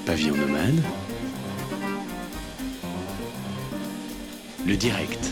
Pavillon Nomade, le direct.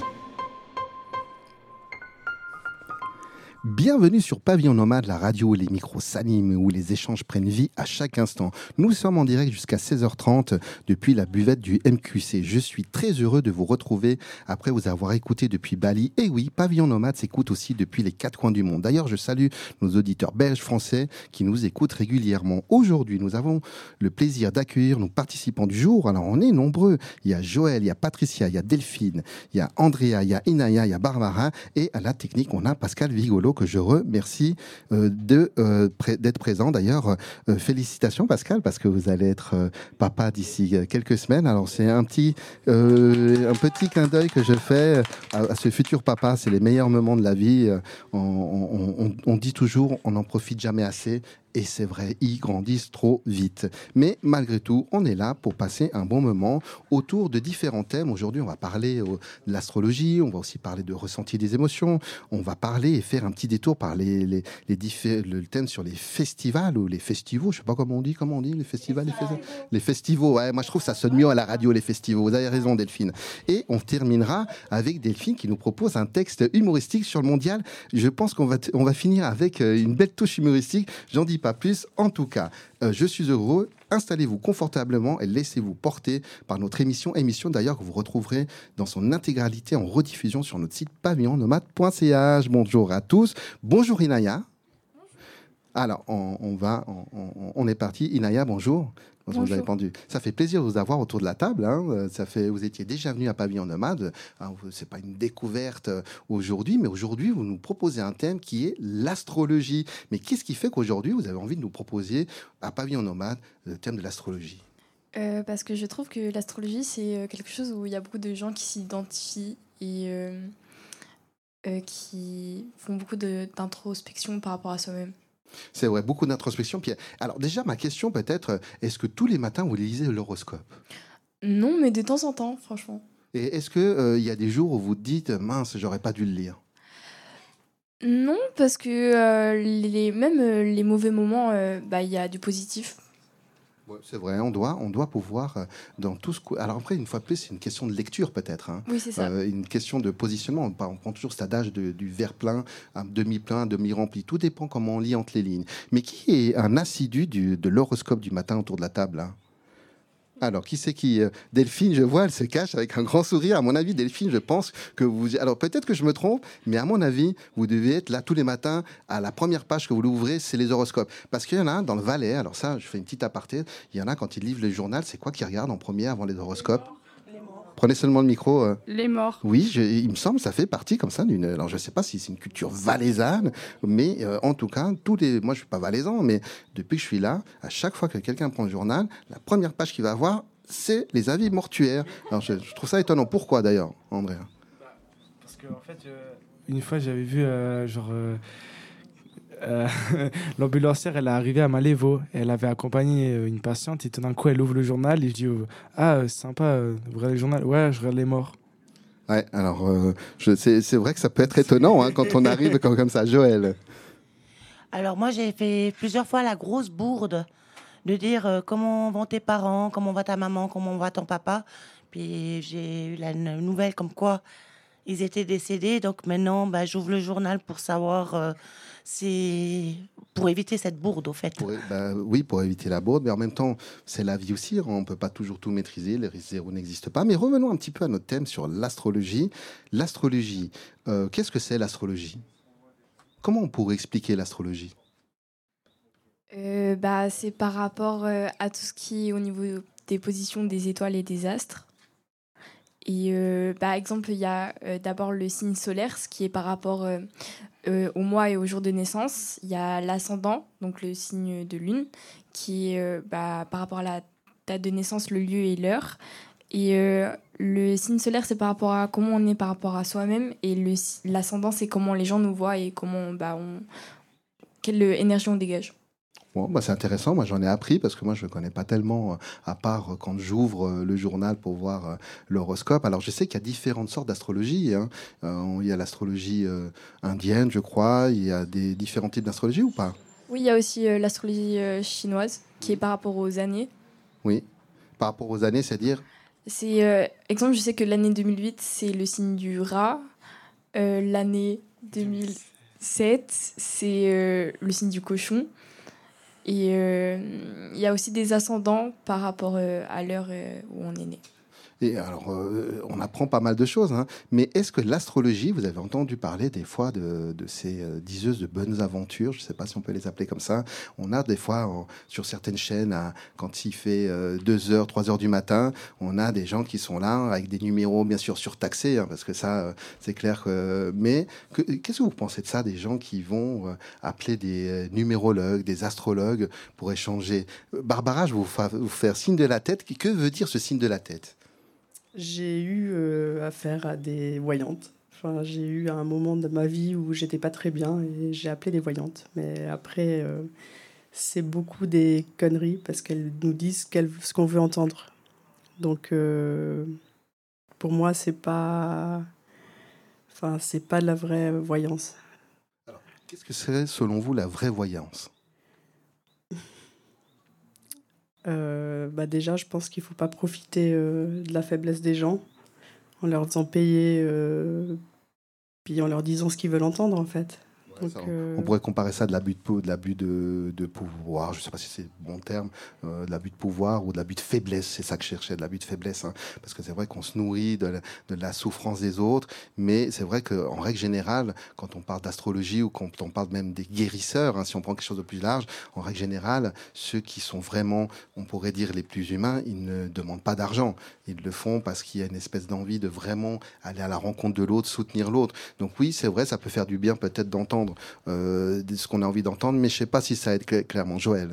Bienvenue sur Pavillon Nomade, la radio où les micros s'animent, où les échanges prennent vie à chaque instant. Nous sommes en direct jusqu'à 16h30 depuis la buvette du MQC. Je suis très heureux de vous retrouver après vous avoir écouté depuis Bali. Et oui, Pavillon Nomade s'écoute aussi depuis les quatre coins du monde. D'ailleurs, je salue nos auditeurs belges, français qui nous écoutent régulièrement. Aujourd'hui, nous avons le plaisir d'accueillir nos participants du jour. Alors, on est nombreux. Il y a Joël, il y a Patricia, il y a Delphine, il y a Andrea, il y a Inaya, il y a Barbara. Et à la technique, on a Pascal Vigolo, que je remercie d'être présent. D'ailleurs, félicitations Pascal, parce que vous allez être papa d'ici quelques semaines. Alors c'est un petit clin d'œil que je fais à ce futur papa. C'est les meilleurs moments de la vie. On dit toujours, on n'en profite jamais assez. Et c'est vrai, ils grandissent trop vite. Mais malgré tout, on est là pour passer un bon moment autour de différents thèmes. Aujourd'hui, on va parler de l'astrologie, on va aussi parler de ressenti des émotions, on va parler et faire un petit détour par le thème sur les festivals ou les festivals, je sais pas comment on dit les festivals, les festivals. Ouais, moi je trouve que ça sonne mieux à la radio, les festivals. Vous avez raison, Delphine. Et on terminera avec Delphine qui nous propose un texte humoristique sur le mondial. Je pense qu'on va finir avec une belle touche humoristique. J'en dis pas plus. En tout cas, je suis heureux. Installez-vous confortablement et laissez-vous porter par notre émission d'ailleurs que vous retrouverez dans son intégralité en rediffusion sur notre site pavillonnomade.ch. Bonjour à tous. Bonjour Inaya. Alors, on est parti. Inaya, bonjour. Bonjour. Vous avez pendu. Ça fait plaisir de vous avoir autour de la table. Vous étiez déjà venu à Pavillon Nomade. C'est pas une découverte aujourd'hui, mais aujourd'hui, vous nous proposez un thème qui est l'astrologie. Mais qu'est-ce qui fait qu'aujourd'hui, vous avez envie de nous proposer à Pavillon Nomade le thème de l'astrologie ? Parce que je trouve que l'astrologie, c'est quelque chose où il y a beaucoup de gens qui s'identifient et qui font beaucoup d'introspection par rapport à soi-même. C'est vrai, beaucoup d'introspection. Puis, alors déjà, ma question peut-être, est-ce que tous les matins, vous lisez l'horoscope ? Non, mais de temps en temps, franchement. Et est-ce qu'il y a des jours où vous dites, mince, j'aurais pas dû le lire ? Non, parce que même les mauvais moments, il y a du positif. Ouais, c'est vrai, on doit pouvoir dans tout ce que... Alors après, une fois de plus, c'est une question de lecture peut-être. Oui, c'est ça. Une question de positionnement. On prend toujours cet adage du verre plein, un demi-plein, demi-rempli. Tout dépend comment on lit entre les lignes. Mais qui est un assidu de l'horoscope du matin autour de la table hein ? Alors, qui c'est qui Delphine, je vois, elle se cache avec un grand sourire. À mon avis, Delphine, je pense que vous... Alors, peut-être que je me trompe, mais à mon avis, vous devez être là tous les matins. À la première page que vous l'ouvrez, c'est les horoscopes. Parce qu'il y en a un dans le Valais. Alors ça, je fais une petite aparté. Il y en a, quand ils livrent le journal, c'est quoi qu'ils regardent en premier avant les horoscopes ? Prenez seulement le micro. Les morts. Oui, il me semble que ça fait partie comme ça d'une... Alors, je ne sais pas si c'est une culture valaisanne, mais en tout cas, moi, je ne suis pas valaisan, mais depuis que je suis là, à chaque fois que quelqu'un prend le journal, la première page qu'il va avoir, c'est les avis mortuaires. Alors, je trouve ça étonnant. Pourquoi, d'ailleurs, André ? Parce qu'en fait, une fois, j'avais vu, l'ambulancière, elle est arrivée à Malévo. Elle avait accompagné une patiente et tout d'un coup, elle ouvre le journal et je dis c'est sympa, vous regardez le journal ? Ouais, je regarde les morts. Ouais, alors c'est vrai que ça peut être étonnant quand on arrive comme ça. Joël. Alors moi, j'ai fait plusieurs fois la grosse bourde de dire comment vont tes parents, comment va ta maman, comment va ton papa. Puis j'ai eu la nouvelle comme quoi ils étaient décédés. Donc maintenant, j'ouvre le journal pour savoir... c'est pour éviter cette bourde, au fait. Oui, pour éviter la bourde, mais en même temps, c'est la vie aussi. On ne peut pas toujours tout maîtriser, les risques zéro n'existent pas. Mais revenons un petit peu à notre thème sur l'astrologie. L'astrologie, qu'est-ce que c'est l'astrologie ? Comment on pourrait expliquer l'astrologie ? C'est par rapport à tout ce qui est au niveau des positions des étoiles et des astres. Et par exemple, il y a d'abord le signe solaire, ce qui est par rapport au mois et au jour de naissance. Il y a l'ascendant, donc le signe de lune, qui est par rapport à la date de naissance, le lieu et l'heure. Et le signe solaire, c'est par rapport à comment on est par rapport à soi-même. Et l'ascendant, c'est comment les gens nous voient et comment quelle énergie on dégage. Bon, c'est intéressant. Moi, j'en ai appris parce que moi, je ne connais pas tellement, à part quand j'ouvre le journal pour voir l'horoscope. Alors, je sais qu'il y a différentes sortes d'astrologie. Il y a l'astrologie indienne, je crois. Il y a des différents types d'astrologie ou pas ? Oui, il y a aussi l'astrologie chinoise qui est par rapport aux années. Oui. Par rapport aux années, c'est-à-dire Exemple, je sais que l'année 2008, c'est le signe du rat. L'année 2007, c'est le signe du cochon. Et il y a aussi des ascendants par rapport à l'heure où on est né. Et alors, on apprend pas mal de choses, hein. Mais est-ce que l'astrologie, vous avez entendu parler des fois de ces diseuses de bonnes aventures, je ne sais pas si on peut les appeler comme ça. On a des fois, sur certaines chaînes, quand il fait 2 heures, 3 heures du matin, on a des gens qui sont là avec des numéros bien sûr surtaxés, hein, parce que ça, c'est clair. Mais qu'est-ce que vous pensez de ça, des gens qui vont appeler des numérologues, des astrologues pour échanger? Barbara, je vais vous faire signe de la tête. Que veut dire ce signe de la tête? J'ai eu affaire à des voyantes. Enfin, j'ai eu un moment de ma vie où j'étais pas très bien et j'ai appelé des voyantes. Mais après, c'est beaucoup des conneries parce qu'elles nous disent ce qu'on veut entendre. Donc, pour moi, c'est pas de la vraie voyance. Alors, qu'est-ce que serait, selon vous, la vraie voyance? Déjà, je pense qu'il ne faut pas profiter de la faiblesse des gens en leur faisant payer, puis en leur disant ce qu'ils veulent entendre, en fait. Ouais, Donc, on pourrait comparer ça à de l'abus de pouvoir, je ne sais pas si c'est le bon terme, de l'abus de pouvoir ou de l'abus de faiblesse, c'est ça que je cherchais, de l'abus de faiblesse, hein. Parce que c'est vrai qu'on se nourrit de la souffrance des autres, mais c'est vrai qu'en règle générale, quand on parle d'astrologie ou quand on parle même des guérisseurs, hein, si on prend quelque chose de plus large, en règle générale, ceux qui sont vraiment, on pourrait dire, les plus humains, ils ne demandent pas d'argent, ils le font parce qu'il y a une espèce d'envie de vraiment aller à la rencontre de l'autre, soutenir l'autre. Donc oui, c'est vrai, ça peut faire du bien peut-être d'entendre ce qu'on a envie d'entendre, mais je ne sais pas si ça aide clairement. Joël?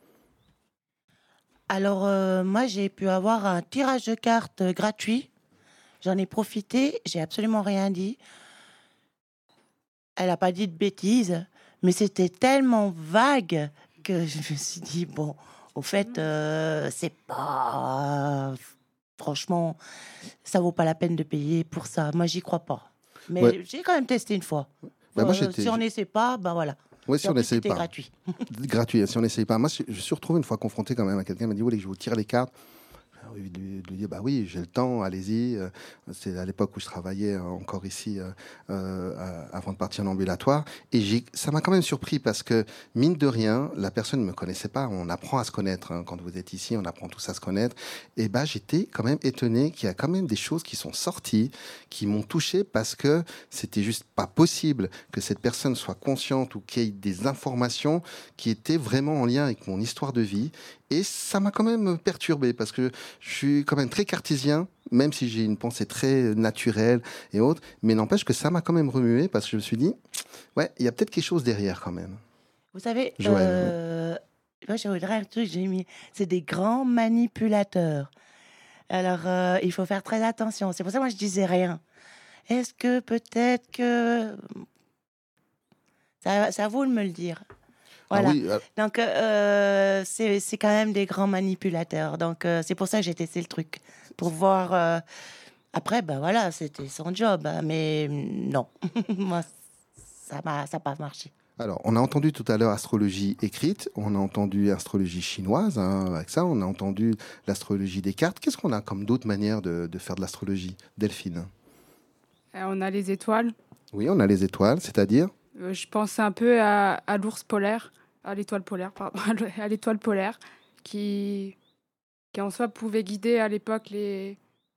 Alors, moi, j'ai pu avoir un tirage de cartes gratuit. J'en ai profité, j'ai absolument rien dit. Elle n'a pas dit de bêtises, mais c'était tellement vague que je me suis dit, bon, au fait, c'est pas... Franchement, ça vaut pas la peine de payer pour ça. Moi, j'y crois pas. Mais Ouais. j'ai quand même testé une fois. Bah, moi, Si on n'essaie pas, ben voilà. Ouais, si Et en on plus, n'essaye c'était pas. gratuit. Gratuit, si on n'essaye pas. Moi, je suis retrouvé une fois confronté quand même à quelqu'un qui m'a dit, vous voulez que je vous tire les cartes? De lui dire, bah oui, j'ai le temps, allez-y. C'est à l'époque où je travaillais encore ici, avant de partir en ambulatoire. Et ça m'a quand même surpris parce que, mine de rien, la personne ne me connaissait pas. On apprend à se connaître, hein. Quand vous êtes ici, on apprend tous à se connaître. Et bah, j'étais quand même étonné qu'il y a quand même des choses qui sont sorties, qui m'ont touché parce que c'était juste pas possible que cette personne soit consciente ou qu'il y ait des informations qui étaient vraiment en lien avec mon histoire de vie. Et ça m'a quand même perturbé parce que je suis quand même très cartésien, même si j'ai une pensée très naturelle et autres. Mais n'empêche que ça m'a quand même remué parce que je me suis dit, ouais, il y a peut-être quelque chose derrière quand même. Vous savez, Joël, moi, je voudrais un truc, j'ai mis, c'est des grands manipulateurs. Alors, il faut faire très attention. C'est pour ça que moi, je disais rien. Est-ce que peut-être que... Ça vaut de me le dire. Voilà. Ah oui, Donc, c'est quand même des grands manipulateurs. Donc, c'est pour ça que j'ai testé le truc. Pour voir... Après, ben voilà, c'était son job. Hein, mais non, moi, ça n'a pas marché. alors, on a entendu tout à l'heure astrologie écrite, on a entendu astrologie chinoise, hein, avec ça, on a entendu l'astrologie des cartes. Qu'est-ce qu'on a comme d'autres manières de faire de l'astrologie, Delphine? On a les étoiles. Oui, on a les étoiles, c'est-à-dire? Je pense un peu à l'ours polaire, à l'étoile polaire, pardon, à l'étoile polaire, qui en soi pouvait guider à l'époque les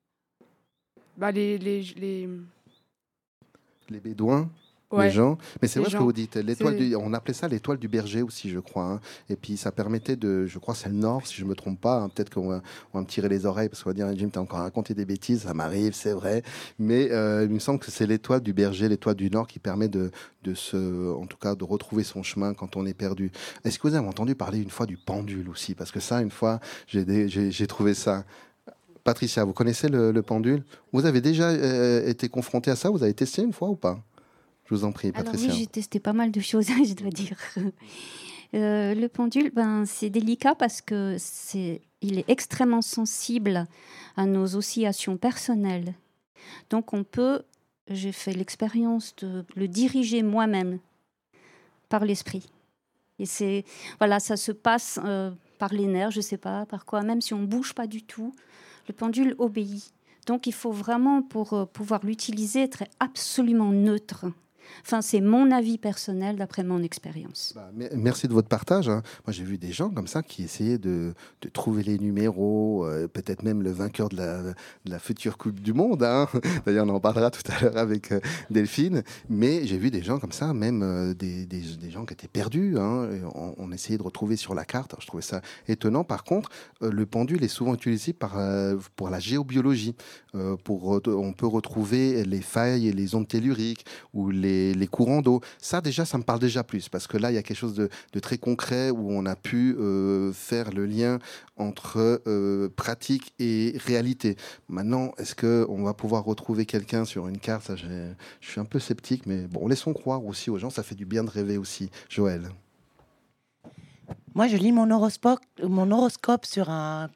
Les Bédouins, ouais, les gens. Mais c'est les vrai ce que gens. vous dites. On appelait ça l'étoile du berger aussi, je crois, hein. Et puis ça permettait je crois, c'est le Nord, si je me trompe pas, hein. Peut-être qu'on va me tirer les oreilles parce qu'on va dire, Jim, t'as encore raconté des bêtises. Ça m'arrive, c'est vrai. Mais il me semble que c'est l'étoile du berger, l'étoile du Nord, qui permet en tout cas, de retrouver son chemin quand on est perdu. Est-ce que vous avez entendu parler une fois du pendule aussi? Parce que ça, une fois, j'ai trouvé ça. Patricia, vous connaissez le pendule? Vous avez déjà été confronté à ça? Vous avez testé une fois ou pas? Je vous en prie, Alors Patricia. oui, j'ai testé pas mal de choses, je dois dire. Le pendule, c'est délicat parce que il est extrêmement sensible à nos oscillations personnelles. Donc j'ai fait l'expérience de le diriger moi-même par l'esprit. Et ça se passe par les nerfs, je ne sais pas par quoi, même si on ne bouge pas du tout, le pendule obéit. Donc il faut vraiment, pour pouvoir l'utiliser, être absolument neutre. Enfin, c'est mon avis personnel d'après mon expérience. Merci de votre partage. Moi, j'ai vu des gens comme ça qui essayaient de trouver les numéros, peut-être même le vainqueur de la future Coupe du Monde. D'ailleurs, on en parlera tout à l'heure avec Delphine. Mais j'ai vu des gens comme ça, même des gens qui étaient perdus. On essayait de retrouver sur la carte. Alors, je trouvais ça étonnant. Par contre, le pendule est souvent utilisé pour la géobiologie. On peut retrouver les failles et les ondes telluriques ou les courants d'eau. Ça, déjà, ça me parle déjà plus, parce que là, il y a quelque chose de très concret où on a pu faire le lien entre pratique et réalité. Maintenant, est-ce qu'on va pouvoir retrouver quelqu'un sur une carte? Ça, je suis un peu sceptique, mais bon, laissons croire aussi aux gens, ça fait du bien de rêver aussi. Joël? Moi, je lis mon horoscope sur un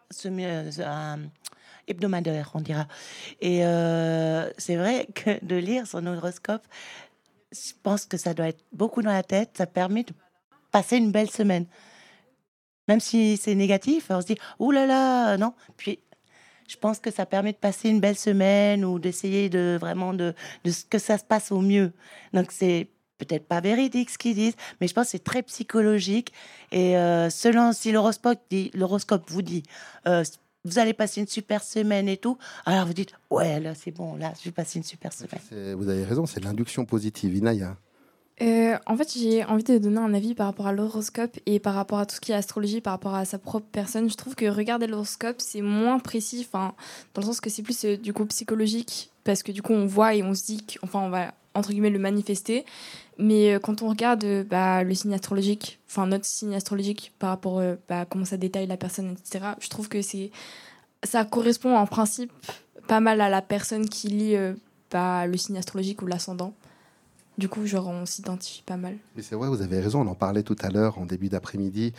hebdomadaire, on dira. Et c'est vrai que de lire son horoscope, je pense que ça doit être beaucoup dans la tête. Ça permet de passer une belle semaine. Même si c'est négatif, on se dit « Ouh là là !» Non. Puis, je pense que ça permet de passer une belle semaine ou d'essayer de que ça se passe au mieux. Donc, c'est peut-être pas véridique ce qu'ils disent, mais je pense que c'est très psychologique. Et selon si l'horoscope vous dit vous allez passer une super semaine et tout, alors vous dites ouais, là c'est bon, là je vais passer une super semaine. Vous avez raison, c'est l'induction positive. Inaya? En fait, j'ai envie de donner un avis par rapport à l'horoscope et par rapport à tout ce qui est astrologie, par rapport à sa propre personne. Je trouve que regarder l'horoscope, c'est moins précis, dans le sens que c'est plus du coup psychologique, parce que du coup on voit et on se dit on va entre guillemets le manifester. Mais quand on regarde le signe astrologique, notre signe astrologique par rapport à comment ça détaille la personne, etc., je trouve que ça correspond en principe pas mal à la personne qui lit le signe astrologique ou l'ascendant. Du coup, on s'identifie pas mal. Mais c'est vrai, vous avez raison, on en parlait tout à l'heure en début d'après-midi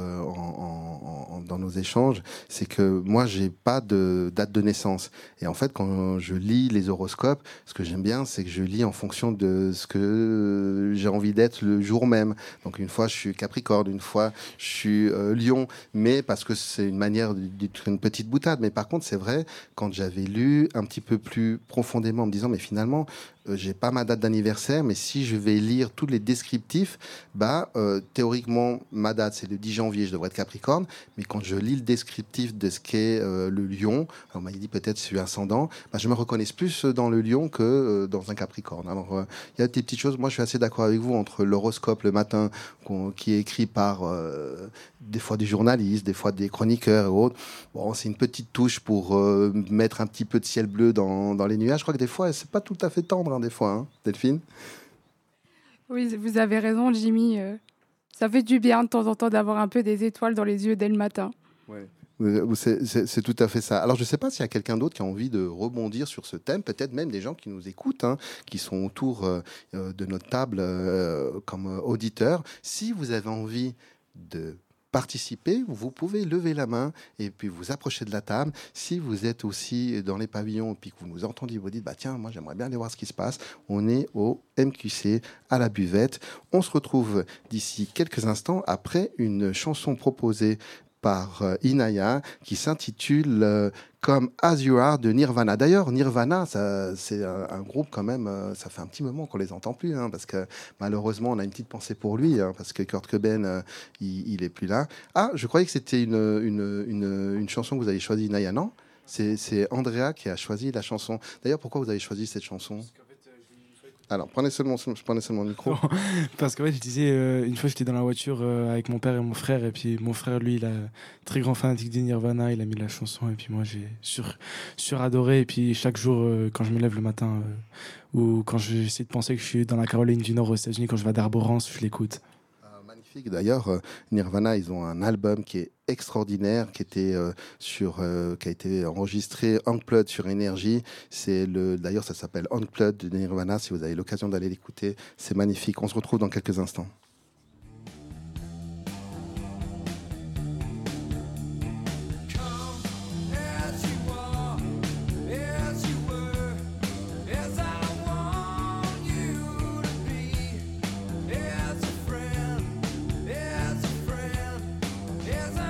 dans nos échanges. C'est que moi, j'ai pas de date de naissance. Et en fait, quand je lis les horoscopes, ce que j'aime bien, c'est que je lis en fonction de ce que j'ai envie d'être le jour même. Donc une fois, je suis Capricorne, une fois, je suis Lion. Mais parce que c'est une manière d'être une petite boutade. Mais par contre, c'est vrai, quand j'avais lu un petit peu plus profondément en me disant, mais finalement, j'ai pas ma date d'anniversaire, mais si je vais lire tous les descriptifs, théoriquement, ma date, c'est le 10 janvier, je devrais être Capricorne, mais quand je lis le descriptif de ce qu'est le Lion, on m'a dit peut-être je suis ascendant, je me reconnais plus dans le Lion que dans un Capricorne. Alors, il y a des petites choses, moi je suis assez d'accord avec vous, entre l'horoscope le matin, qui est écrit par des fois des journalistes, des fois des chroniqueurs et autres. Bon, c'est une petite touche pour mettre un petit peu de ciel bleu dans les nuages. Je crois que des fois, c'est pas tout à fait tendre, des fois, Delphine? Oui, vous avez raison, Jimmy. Ça fait du bien de temps en temps d'avoir un peu des étoiles dans les yeux dès le matin. Ouais. C'est tout à fait ça. Alors, je ne sais pas s'il y a quelqu'un d'autre qui a envie de rebondir sur ce thème, peut-être même des gens qui nous écoutent, qui sont autour de notre table comme auditeurs. Si vous avez envie de participer, vous pouvez lever la main et puis vous approcher de la table. Si vous êtes aussi dans les pavillons et puis que vous nous entendez, vous dites tiens, moi j'aimerais bien aller voir ce qui se passe. On est au MQC à la Buvette. On se retrouve d'ici quelques instants après une chanson proposée par Inaya qui s'intitule Comme As You Are de Nirvana. D'ailleurs, Nirvana, c'est un groupe quand même, ça fait un petit moment qu'on les entend plus, parce que malheureusement, on a une petite pensée pour lui, parce que Kurt Cobain, il est plus là. Ah, je croyais que c'était une chanson que vous avez choisie, Inaya, non? C'est Andrea qui a choisi la chanson. D'ailleurs, pourquoi vous avez choisi cette chanson? Alors, prenez seulement le micro. Parce qu'en fait, je disais, une fois, j'étais dans la voiture avec mon père et mon frère, et puis mon frère, lui, il est très grand fanatique de Nirvana, il a mis la chanson, et puis moi, j'ai suradoré, et puis chaque jour, quand je me lève le matin, ou quand j'essaie de penser que je suis dans la Caroline du Nord aux États-Unis, quand je vais à Darborance, je l'écoute. Magnifique. D'ailleurs, Nirvana, ils ont un album qui est extraordinaire, qui a été enregistré Unplugged sur Énergie. D'ailleurs, ça s'appelle Unplugged de Nirvana. Si vous avez l'occasion d'aller l'écouter, c'est magnifique. On se retrouve dans quelques instants. Yes,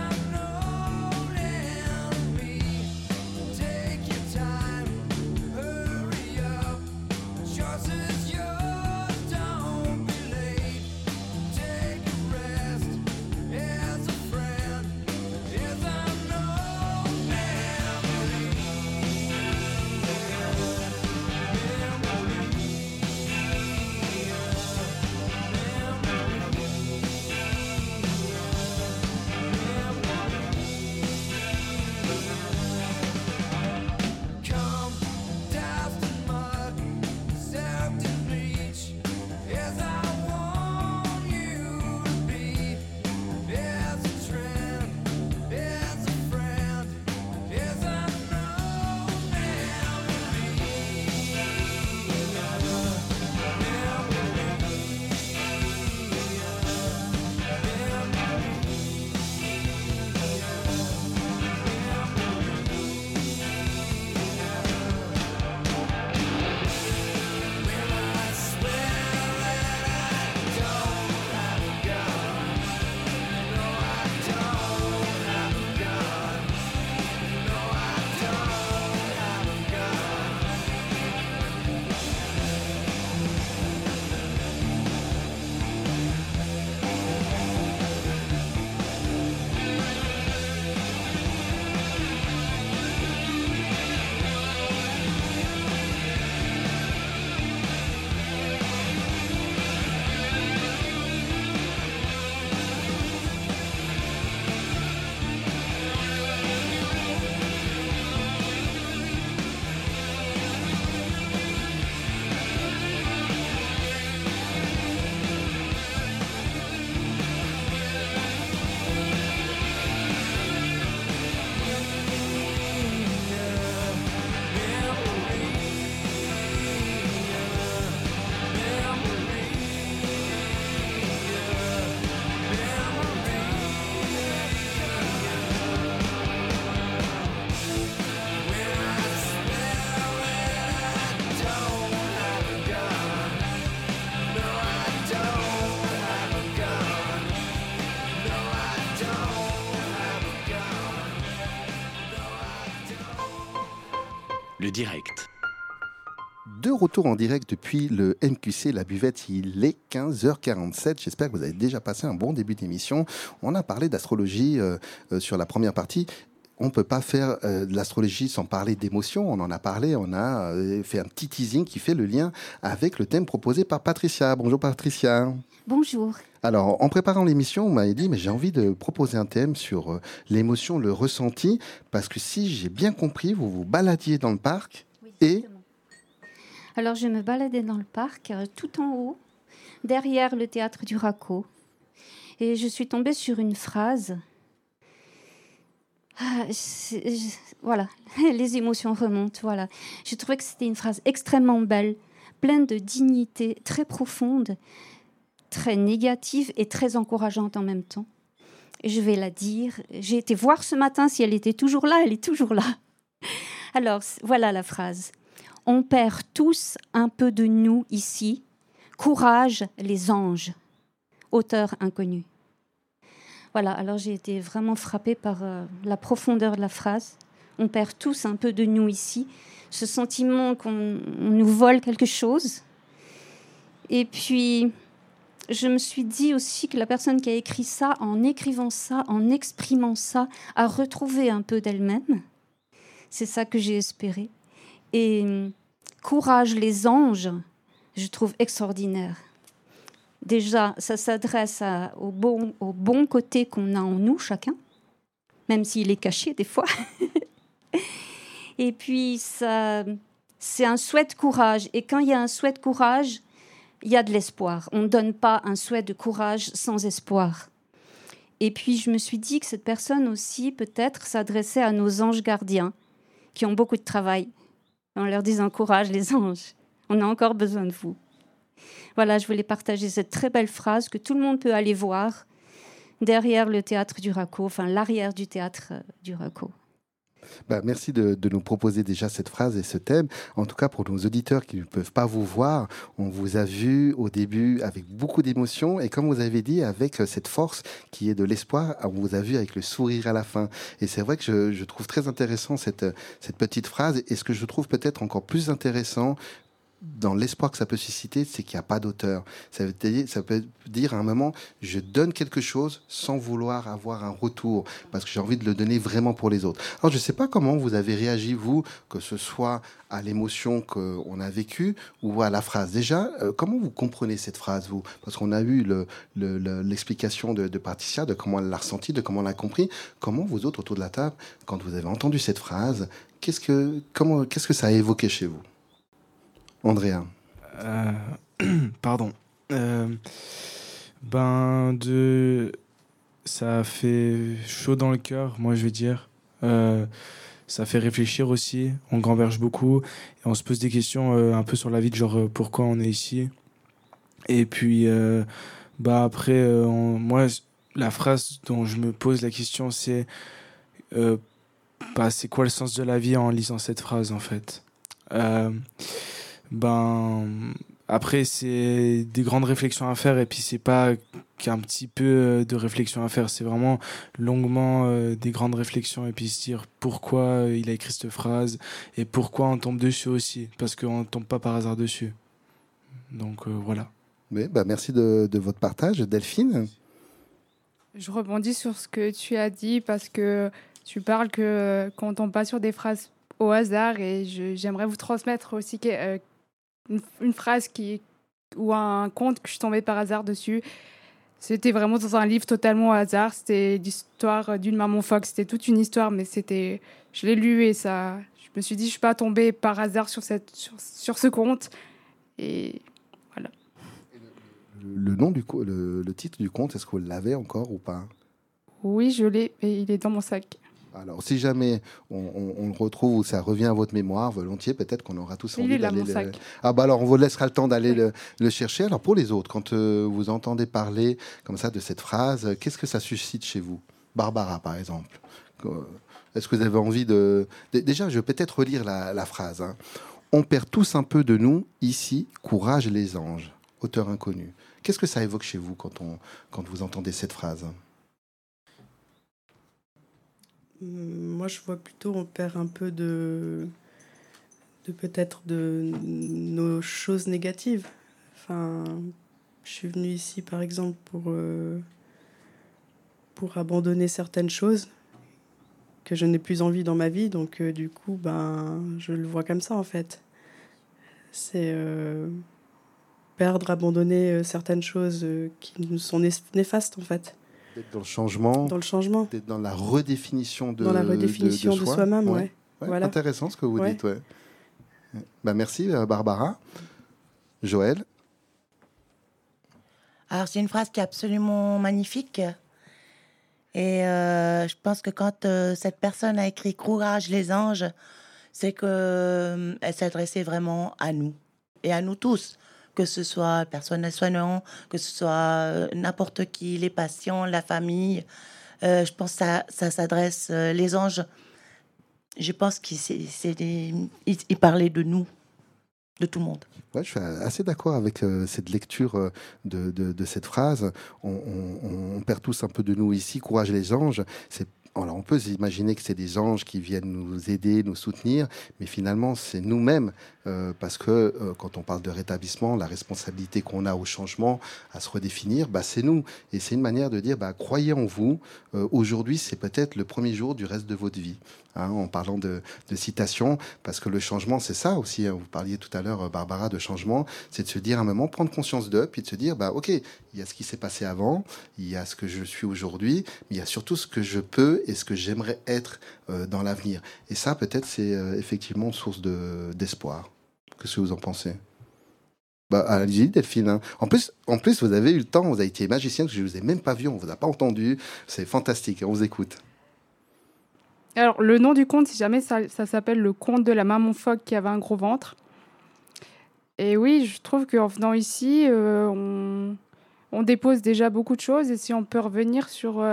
Le direct. De retour en direct depuis le MQC, la buvette, il est 15h47. J'espère que vous avez déjà passé un bon début d'émission. On a parlé d'astrologie sur la première partie. On ne peut pas faire de l'astrologie sans parler d'émotion. On en a parlé, on a fait un petit teasing qui fait le lien avec le thème proposé par Patricia. Bonjour Patricia. Bonjour. Alors, en préparant l'émission, on m'avait dit, mais j'ai envie de proposer un thème sur l'émotion, le ressenti, parce que si j'ai bien compris, vous vous baladiez dans le parc et... Alors, je me baladais dans le parc, tout en haut, derrière le théâtre du Raco. Et je suis tombée sur une phrase. Voilà, les émotions remontent. Voilà. Je trouvais que c'était une phrase extrêmement belle, pleine de dignité, très profonde, très négative et très encourageante en même temps. Et je vais la dire. J'ai été voir ce matin si elle était toujours là. Elle est toujours là. Alors, voilà la phrase. On perd tous un peu de nous ici. Courage, les anges. Auteur inconnu. Voilà, alors j'ai été vraiment frappée par la profondeur de la phrase. On perd tous un peu de nous ici. Ce sentiment qu'on nous vole quelque chose. Et puis, je me suis dit aussi que la personne qui a écrit ça, en écrivant ça, en exprimant ça, a retrouvé un peu d'elle-même. C'est ça que j'ai espéré. Et courage, les anges, je trouve extraordinaire. Déjà, ça s'adresse au bon côté qu'on a en nous, chacun, même s'il est caché des fois. Et puis, c'est un souhait de courage. Et quand il y a un souhait de courage, il y a de l'espoir. On ne donne pas un souhait de courage sans espoir. Et puis, je me suis dit que cette personne aussi, peut-être, s'adressait à nos anges gardiens, qui ont beaucoup de travail, en leur disant « Courage, les anges, on a encore besoin de vous ». Voilà, je voulais partager cette très belle phrase que tout le monde peut aller voir derrière le théâtre du Raco, enfin l'arrière du théâtre du Raco. Merci de nous proposer déjà cette phrase et ce thème. En tout cas, pour nos auditeurs qui ne peuvent pas vous voir, on vous a vu au début avec beaucoup d'émotion et comme vous avez dit, avec cette force qui est de l'espoir, on vous a vu avec le sourire à la fin. Et c'est vrai que je trouve très intéressant cette petite phrase. Et ce que je trouve peut-être encore plus intéressant dans l'espoir que ça peut susciter, c'est qu'il n'y a pas d'auteur. Ça peut dire à un moment, je donne quelque chose sans vouloir avoir un retour, parce que j'ai envie de le donner vraiment pour les autres. Alors, je ne sais pas comment vous avez réagi, vous, que ce soit à l'émotion qu'on a vécue ou à la phrase. Déjà, comment vous comprenez cette phrase, vous ? Parce qu'on a eu l'explication de Patricia, de comment elle l'a ressentie, de comment elle l'a compris. Comment vous autres, autour de la table, quand vous avez entendu cette phrase, qu'est-ce que ça a évoqué chez vous ? Andrea. Pardon. Ça fait chaud dans le cœur, moi je vais dire. Ça fait réfléchir aussi. On gamberge beaucoup et on se pose des questions un peu sur la vie, de genre pourquoi on est ici. Et puis après, moi la phrase dont je me pose la question, c'est c'est quoi le sens de la vie en lisant cette phrase en fait. Après, c'est des grandes réflexions à faire et puis c'est pas qu'un petit peu de réflexion à faire, c'est vraiment longuement des grandes réflexions et puis se dire pourquoi il a écrit cette phrase et pourquoi on tombe dessus aussi, parce qu'on ne tombe pas par hasard dessus. Donc voilà. Oui, merci de votre partage. Delphine ? Je rebondis sur ce que tu as dit parce que tu parles qu'on ne tombe pas sur des phrases au hasard et j'aimerais vous transmettre aussi une phrase ou un conte que je suis tombée par hasard dessus. C'était vraiment dans un livre totalement au hasard. C'était l'histoire d'une maman phoque. C'était toute une histoire, mais je l'ai lu et ça. Je me suis dit, je suis pas tombée par hasard sur ce conte. Et voilà. Le nom le titre du conte, est-ce que vous l'avez encore ou pas ? Oui, je l'ai, et il est dans mon sac. Alors, si jamais on le retrouve ou ça revient à votre mémoire, volontiers, peut-être qu'on aura tous envie d'aller alors, on vous laissera le temps d'aller le chercher. Alors, pour les autres, quand vous entendez parler comme ça de cette phrase, qu'est-ce que ça suscite chez vous ? Barbara, par exemple. Est-ce que vous avez envie de... Déjà, je vais peut-être relire la phrase. On perd tous un peu de nous, ici, courage les anges. Auteur inconnu. Qu'est-ce que ça évoque chez vous quand vous entendez cette phrase ? Moi, je vois plutôt on perd un peu peut-être de nos choses négatives. Enfin, je suis venue ici, par exemple, pour abandonner certaines choses que je n'ai plus envie dans ma vie. Donc, du coup, je le vois comme ça, en fait. C'est perdre, abandonner certaines choses qui nous sont néfastes, en fait. D'être dans le changement. Dans le changement. D'être dans la redéfinition de Dans la redéfinition de soi-même, ouais. Voilà. Intéressant ce que vous dites, ouais. Merci, Barbara. Joël? Alors, c'est une phrase qui est absolument magnifique. Et je pense que quand cette personne a écrit « Courage les anges », c'est qu'elle s'adressait vraiment à nous. Et à nous tous. Que ce soit le personnel soignant, que ce soit n'importe qui, les patients, la famille. Je pense que ça s'adresse... les anges, je pense qu'ils parlaient de nous, de tout le monde. Ouais, je suis assez d'accord avec cette lecture de cette phrase. On perd tous un peu de nous ici. Courage les anges. Alors on peut imaginer que c'est des anges qui viennent nous aider, nous soutenir, mais finalement c'est nous-mêmes, parce que quand on parle de rétablissement, la responsabilité qu'on a au changement, à se redéfinir, c'est nous. Et c'est une manière de dire, croyez en vous, aujourd'hui c'est peut-être le premier jour du reste de votre vie. En parlant de citation, parce que le changement c'est ça aussi, vous parliez tout à l'heure Barbara de changement, c'est de se dire à un moment, prendre conscience d'eux, puis de se dire, ok, il y a ce qui s'est passé avant, il y a ce que je suis aujourd'hui, mais il y a surtout ce que je peux et ce que j'aimerais être dans l'avenir. Et ça, peut-être, c'est effectivement source d'espoir. Qu'est-ce que vous en pensez? Allez-y, Delphine. En plus, vous avez eu le temps, vous avez été magicienne, parce que je ne vous ai même pas vu, on ne vous a pas entendu. C'est fantastique, on vous écoute. Alors, le nom du conte, si jamais, ça s'appelle Le conte de la maman phoque qui avait un gros ventre. Et oui, je trouve qu'en venant ici, on dépose déjà beaucoup de choses. Et si on peut revenir sur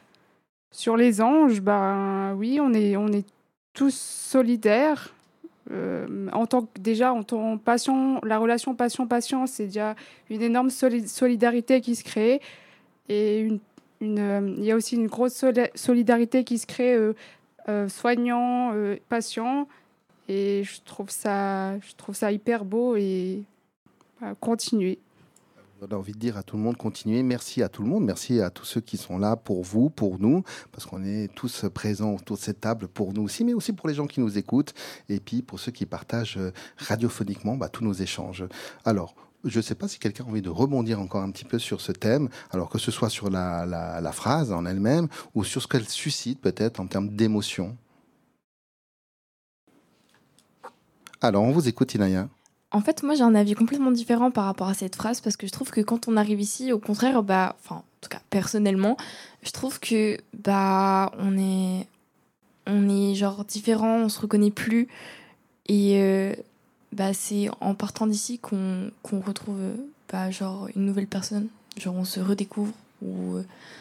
les anges, oui, on est tous solidaires. En tant que patient, la relation patient-patient, c'est déjà une énorme solidarité qui se crée. Et il y a aussi une grosse solidarité qui se crée soignant, patient. Et je trouve ça hyper beau et continuer. On a envie de dire à tout le monde, continuez. Merci à tout le monde. Merci à tous ceux qui sont là pour vous, pour nous, parce qu'on est tous présents autour de cette table pour nous aussi, mais aussi pour les gens qui nous écoutent et puis pour ceux qui partagent radiophoniquement tous nos échanges. Alors, je ne sais pas si quelqu'un a envie de rebondir encore un petit peu sur ce thème, alors que ce soit sur la phrase en elle-même ou sur ce qu'elle suscite peut-être en termes d'émotion. Alors, on vous écoute, Inaya. En fait, moi, j'ai un avis complètement différent par rapport à cette phrase parce que je trouve que quand on arrive ici, au contraire, en tout cas, personnellement, je trouve que, on est genre différents, on se reconnaît plus et c'est en partant d'ici qu'on retrouve, genre une nouvelle personne, genre on se redécouvre ou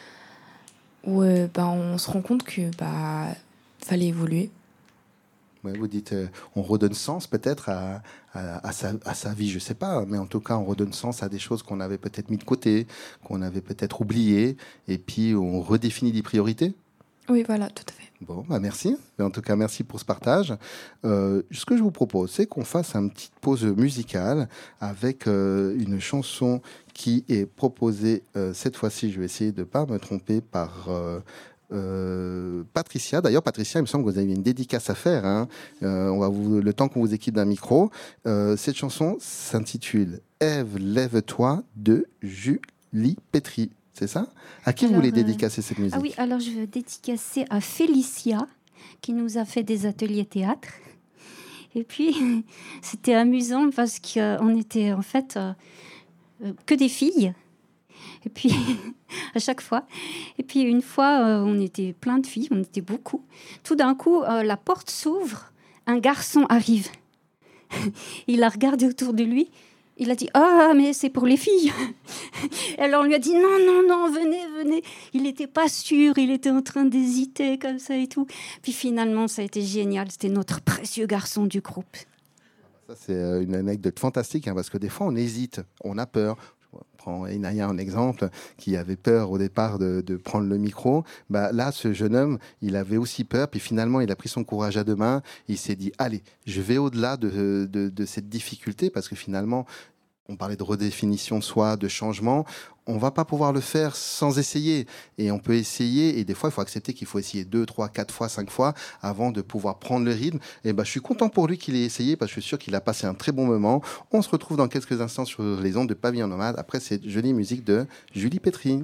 on se rend compte que, fallait évoluer. Ouais, vous dites, on redonne sens peut-être à sa vie, je sais pas, mais en tout cas, on redonne sens à des choses qu'on avait peut-être mis de côté, qu'on avait peut-être oubliées, et puis on redéfinit des priorités. Oui, voilà, tout à fait. Bon, merci. En tout cas, merci pour ce partage. Ce que je vous propose, c'est qu'on fasse une petite pause musicale avec une chanson qui est proposée, cette fois-ci, je vais essayer de ne pas me tromper, par... Patricia. D'ailleurs, Patricia, il me semble que vous avez une dédicace à faire. On va le temps qu'on vous équipe d'un micro. Cette chanson s'intitule Ève, lève-toi de Julie Pétry. C'est ça? À qui vous voulez dédicacer cette musique? Ah oui, alors je veux dédicacer à Félicia, qui nous a fait des ateliers théâtre. Et puis, c'était amusant parce qu'on était en fait que des filles. Et puis, à chaque fois. Et puis, une fois, on était plein de filles, on était beaucoup. Tout d'un coup, la porte s'ouvre, un garçon arrive. Il a regardé autour de lui. Il a dit « Ah, mais c'est pour les filles !» Et alors, on lui a dit « Non, venez. » Il n'était pas sûr, il était en train d'hésiter comme ça et tout. Puis finalement, ça a été génial. C'était notre précieux garçon du groupe. Ça, c'est une anecdote fantastique, parce que des fois, on hésite, on a peur. prends Inaya en exemple, qui avait peur au départ de prendre le micro. Là, ce jeune homme, il avait aussi peur, puis finalement, il a pris son courage à deux mains. Il s'est dit, allez, je vais au-delà de cette difficulté, parce que finalement, on parlait de redéfinition de soi, de changement. On ne va pas pouvoir le faire sans essayer. Et on peut essayer, et des fois, il faut accepter qu'il faut essayer 2, 3, 4 fois, 5 fois avant de pouvoir prendre le rythme. Et je suis content pour lui qu'il ait essayé, parce que je suis sûr qu'il a passé un très bon moment. On se retrouve dans quelques instants sur les ondes de Pavillon Nomade. Après, cette jolie musique de Julie Pétry.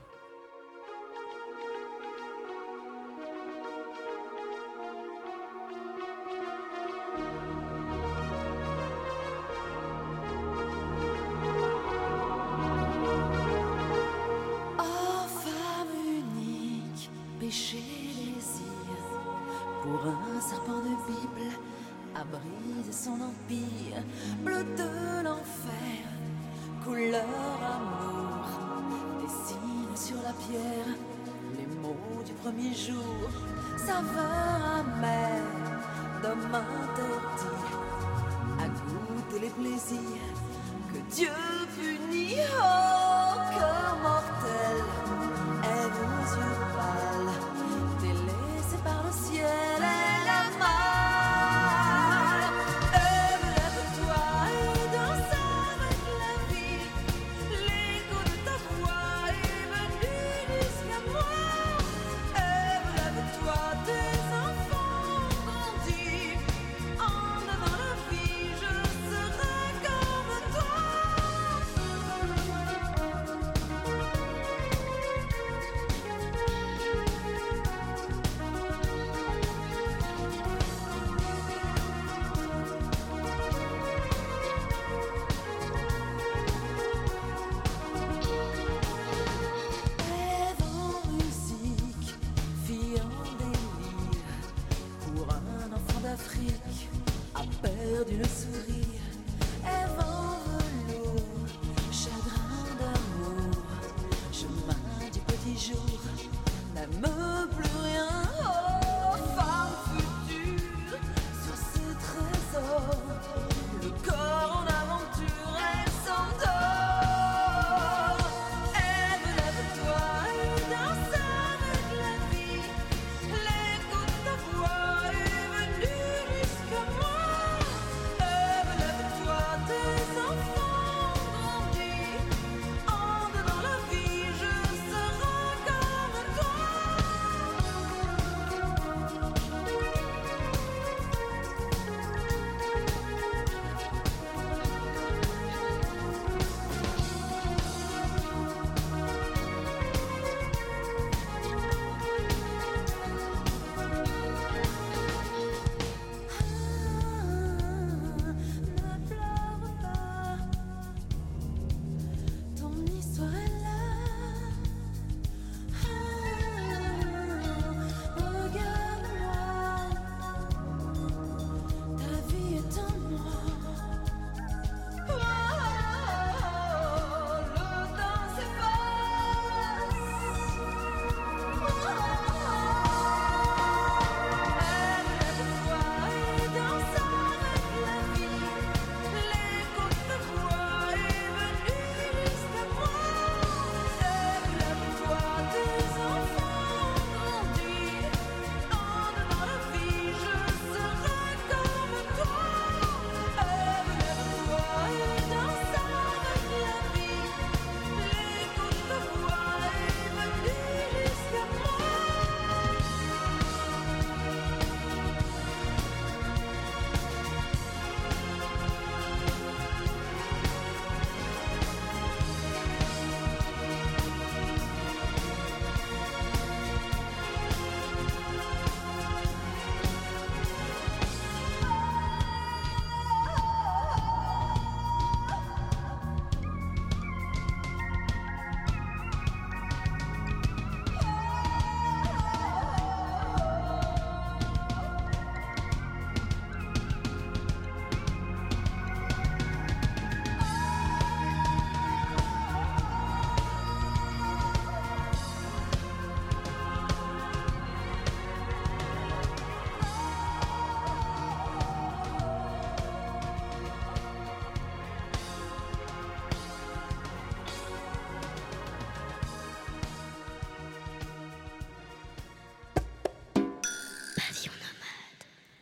Pour un serpent de Bible a brisé son empire, bleu de l'enfer, couleur amour, dessine sur la pierre les mots du premier jour, saveur amère d'homme interdit, à goûter les plaisirs que Dieu punit. Oh, cœur mortel, aime aux yeux pâles, délaissé par le ciel et la mal. Lève-toi et danse avec la vie. L'écho de ta voix est venu jusqu'à moi. Lève-toi, tes enfants grandis. En devant la vie, je serai comme toi. Rêve en musique, fille en délire, pour un enfant d'Afrique, a perdu le sourire. Rêve en velours, chagrin d'amour, chemin du petit jour, n'aime plus rien. Oh, femme future, sur ce trésor, le corps en aventure, elle s'endort. Lève-toi et danse avec la vie. L'écho de ta voix est venu jusqu'à moi. Lève-toi, tes enfants grandis. En dedans la vie, je serai comme toi.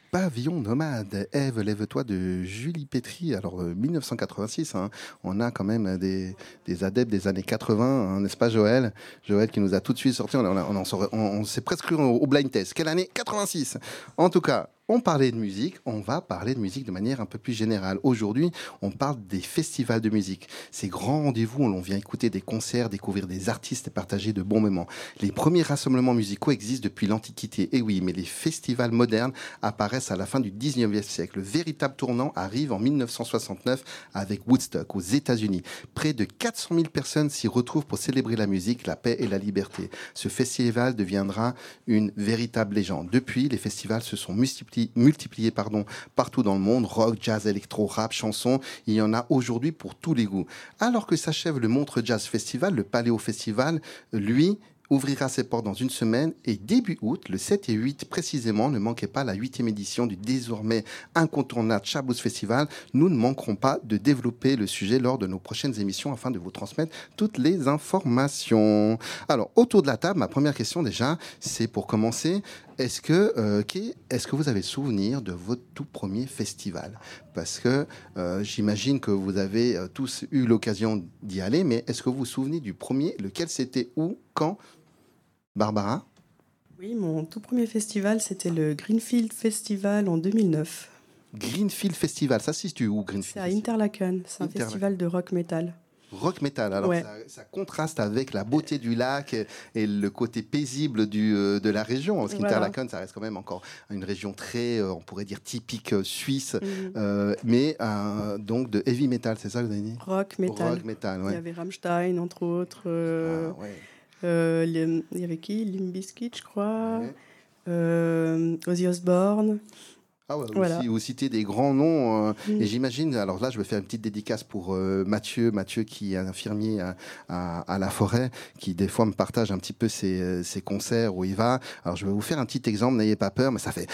Pavillon nomade, Ève, lève-toi de Julie Pétry. Alors 1986, hein, on a quand même des adeptes des années 80, hein, n'est-ce pas Joël? Joël qui nous a tout de suite sorti, on s'est presque cru au blind test. Quelle année? 86. En tout cas, on parlait de musique, on va parler de musique de manière un peu plus générale. Aujourd'hui, on parle des festivals de musique. Ces grands rendez-vous où l'on vient écouter des concerts, découvrir des artistes et partager de bons moments. Les premiers rassemblements musicaux existent depuis l'Antiquité. Et oui, mais les festivals modernes apparaissent à la fin du 19e siècle. Le véritable tournant arrive en 1969 avec Woodstock aux États-Unis. Près de 400 000 personnes s'y retrouvent pour célébrer la musique, la paix et la liberté. Ce festival deviendra une véritable légende. Depuis, les festivals se sont multipliés partout dans le monde. Rock, jazz, électro, rap, chansons. Il y en a aujourd'hui pour tous les goûts. Alors que s'achève le Montreux Jazz Festival, le Paléo Festival, lui, ouvrira ses portes dans une semaine et début août, le 7 et 8 précisément, ne manquez pas la 8e édition du désormais incontournable Chablis Festival. Nous ne manquerons pas de développer le sujet lors de nos prochaines émissions afin de vous transmettre toutes les informations. Alors, autour de la table, ma première question déjà, c'est pour commencer, est-ce que vous avez le souvenir de votre tout premier festival? Parce que j'imagine que vous avez tous eu l'occasion d'y aller, mais est-ce que vous vous souvenez du premier? Lequel c'était? Où? Quand? Barbara? Oui, mon tout premier festival, c'était le Greenfield Festival en 2009. Greenfield Festival, ça se situe où, Greenfield? C'est à Interlaken, c'est un festival de rock metal. Rock metal, alors Ouais. ça contraste avec la beauté du lac et le côté paisible de la région. Parce qu'Interlaken, ça reste quand même encore une région très, on pourrait dire, typique suisse, mais donc de heavy metal, c'est ça que vous avez dit? Rock metal. Rock metal, Il y ouais. avait Rammstein, entre autres. Ah, ouais. Il y avait qui? Limp Bizkit, je crois. Ouais. Ozzy Osbourne. Ah ouais, Voilà. aussi, vous citez des grands noms. Et j'imagine, alors là, je vais faire une petite dédicace pour Mathieu qui est un infirmier à La Forêt, qui des fois me partage un petit peu ses concerts où il va. Alors je vais vous faire un petit exemple, n'ayez pas peur, mais ça fait...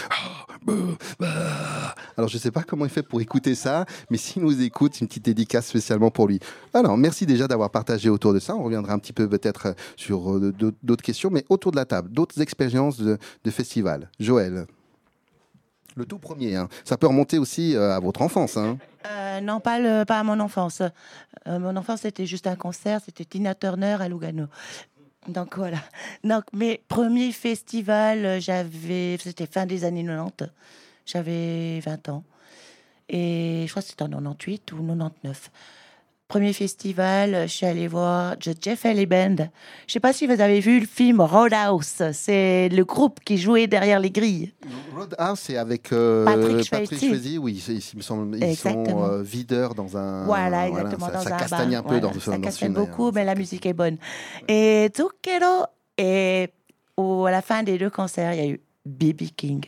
Alors je ne sais pas comment il fait pour écouter ça, mais s'il nous écoute, une petite dédicace spécialement pour lui. Alors merci déjà d'avoir partagé autour de ça. On reviendra un petit peu peut-être sur d'autres questions, mais autour de la table, d'autres expériences de festival. Joël? Le tout premier, hein. Ça peut remonter aussi à votre enfance. Hein. Non, pas à mon enfance. Mon enfance, c'était juste un concert, c'était Tina Turner à Lugano. Donc voilà. Donc mes premiers festivals, c'était fin des années 90. J'avais 20 ans. Et je crois que c'était en 98 ou 99. Premier festival, je suis allée voir The Jeff Haley Band. Je ne sais pas si vous avez vu le film Roadhouse. C'est le groupe qui jouait derrière les grilles. Roadhouse, c'est avec Patrick Swayze. Oui, il me semble. Ils sont videurs dans un. Voilà, exactement. Ça dans un castagne bar. un peu Voilà, dans ce ça film. castagne beaucoup, mais la musique est bonne. Et Zucchero, et à la fin des deux concerts, il y a eu B.B. King.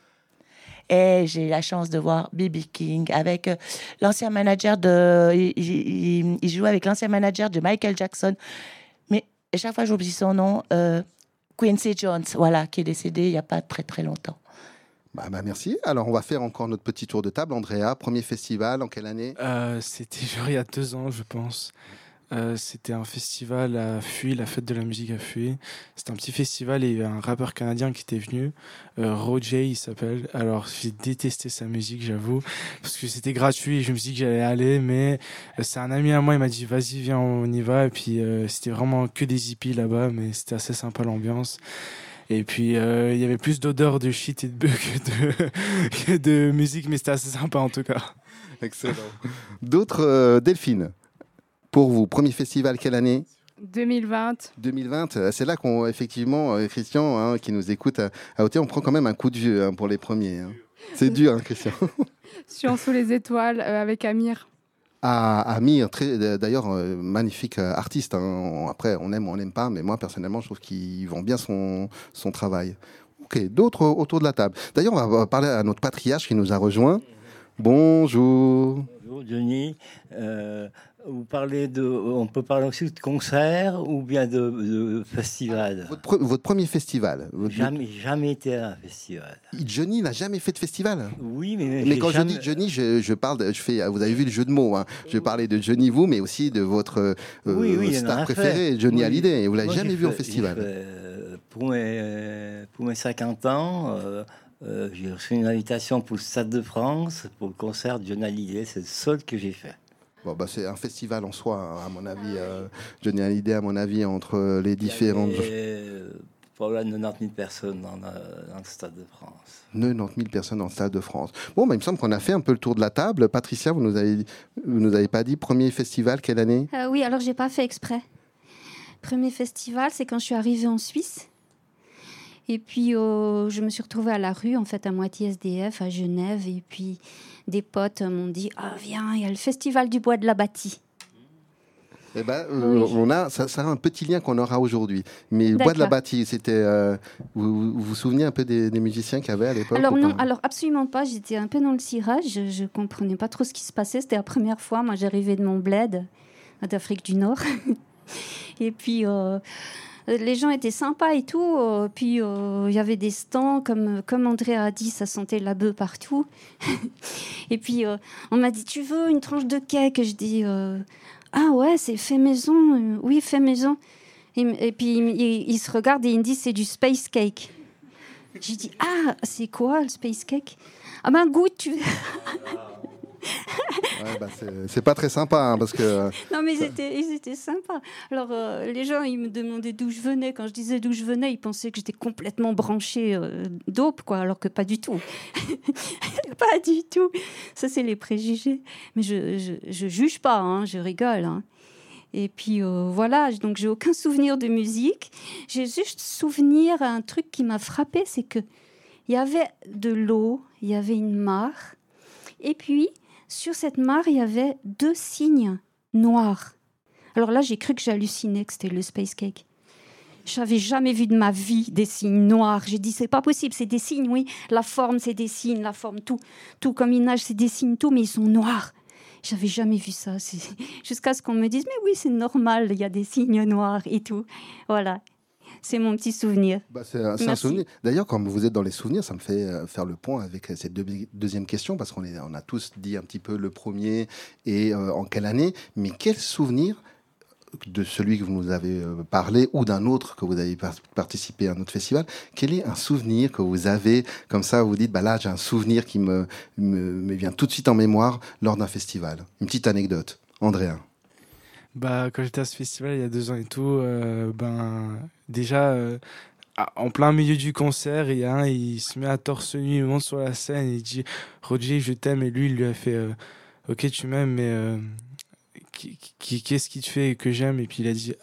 Et j'ai eu la chance de voir B.B. King avec l'ancien manager il jouait avec l'ancien manager de Michael Jackson. Mais à chaque fois, j'oublie son nom. Quincy Jones, voilà, qui est décédé il n'y a pas très très longtemps. Bah, merci. Alors, on va faire encore notre petit tour de table. Andrea, premier festival, en quelle année? C'était genre il y a 2 ans, je pense. C'était un festival à Fuy, la fête de la musique à Fuy. C'était un petit festival et il y avait un rappeur canadien qui était venu, Roger il s'appelle. Alors j'ai détesté sa musique, j'avoue, parce que c'était gratuit et je me suis dit que j'allais aller, mais c'est un ami à moi, il m'a dit vas-y viens on y va, et puis c'était vraiment que des hippies là-bas, mais c'était assez sympa l'ambiance. Et puis, il y avait plus d'odeur de shit et de bœuf que de musique, mais c'était assez sympa en tout cas. Excellent. D'autres, Delphine, pour vous, premier festival, quelle année? 2020. 2020, c'est là qu'on, effectivement, Christian, hein, qui nous écoute à Auteuil, on prend quand même un coup de vieux hein, pour les premiers. Hein. C'est dur, hein, Christian. Sur Sous les étoiles avec Amir. Ah, Amir, d'ailleurs, magnifique artiste. Hein. Après, on aime ou on n'aime pas, mais moi, personnellement, je trouve qu'il vend bien son travail. Ok, d'autres autour de la table. D'ailleurs, on va parler à notre patriarche qui nous a rejoint. Bonjour. Bonjour, Denis. Vous parlez on peut parler aussi de concert ou bien de festival. Votre premier festival. Jamais été à un festival. Johnny n'a jamais fait de festival. Oui, mais quand je dis Johnny, je parle, vous avez vu le jeu de mots. Hein. Je parlais de Johnny vous, mais aussi de votre star préféré, Johnny Hallyday. Vous l'avez jamais vu en festival. Pour mes 50 ans, J'ai reçu une invitation pour le Stade de France, pour le concert de Johnny Hallyday. C'est le seul que j'ai fait. Bon, bah, c'est un festival en soi, hein, à mon avis. Johnny Hallyday, à mon avis, entre les différentes... Il y avait probablement 90 000 personnes dans le Stade de France. 90 000 personnes dans le Stade de France. Bon, bah, il me semble qu'on a fait un peu le tour de la table. Patricia, vous nous avez pas dit premier festival, quelle année? Oui, alors j'ai pas fait exprès. Premier festival, c'est quand je suis arrivée en Suisse. Et puis, je me suis retrouvée à la rue, en fait, à moitié SDF, à Genève. Et puis, des potes m'ont dit « Ah, viens, il y a le festival du bois de la Bâtie. » Eh ben, Oui. ça a un petit lien qu'on aura aujourd'hui. Mais le bois de la D'accord. Bâtie, c'était... vous vous souvenez un peu des musiciens qu'il y avait à l'époque? Alors ou non, pas alors absolument pas. J'étais un peu dans le cirage. Je comprenais pas trop ce qui se passait. C'était la première fois. Moi, j'arrivais de mon bled d'Afrique du Nord. Et puis, les gens étaient sympas et tout. Puis, il y avait des stands, comme André a dit, ça sentait la bœuf partout. Et puis, on m'a dit, tu veux une tranche de cake? Je dis, ah ouais, c'est fait maison. Oui, fait maison. Et puis, il se regarde et il me dit, c'est du space cake. J'ai dit, ah, c'est quoi le space cake? Ah ben, goûte, tu... Ouais, bah, c'est pas très sympa, hein, parce que... Non, mais ils étaient sympas. Alors, les gens, ils me demandaient d'où je venais. Quand je disais d'où je venais, ils pensaient que j'étais complètement branchée dope, quoi, alors que pas du tout. Pas du tout. Ça, c'est les préjugés. Mais je juge pas, hein, je rigole. Hein. Et puis, voilà, donc j'ai aucun souvenir de musique. J'ai juste souvenir, un truc qui m'a frappé, c'est qu'il y avait de l'eau, il y avait une mare, et puis... Sur cette mare, il y avait 2 cygnes noirs. Alors là, j'ai cru que j'hallucinais, que c'était le space cake. Je n'avais jamais vu de ma vie des cygnes noirs. J'ai dit, c'est pas possible, c'est des cygnes, oui. La forme, c'est des cygnes, la forme, tout. Tout comme ils nagent, c'est des cygnes, tout, mais ils sont noirs. J'avais jamais vu ça. Jusqu'à ce qu'on me dise, mais oui, c'est normal, il y a des cygnes noirs et tout. Voilà. C'est mon petit souvenir. Bah, c'est un souvenir. D'ailleurs, quand vous êtes dans les souvenirs, ça me fait faire le point avec cette deuxième question, parce qu'on a tous dit un petit peu le premier et en quelle année, mais quel souvenir de celui que vous nous avez parlé ou d'un autre que vous avez participé à un autre festival, quel est un souvenir que vous avez, comme ça vous dites, bah là j'ai un souvenir qui me vient tout de suite en mémoire lors d'un festival? Une petite anecdote. Andrea. Bah, quand j'étais à ce festival il y a 2 ans et tout, déjà en plein milieu du concert, il y a un, il se met à torse nu, il monte sur la scène, il dit Roger, je t'aime, et lui il lui a fait ok, tu m'aimes, mais qu'est-ce qui te fait que j'aime? Et puis il a dit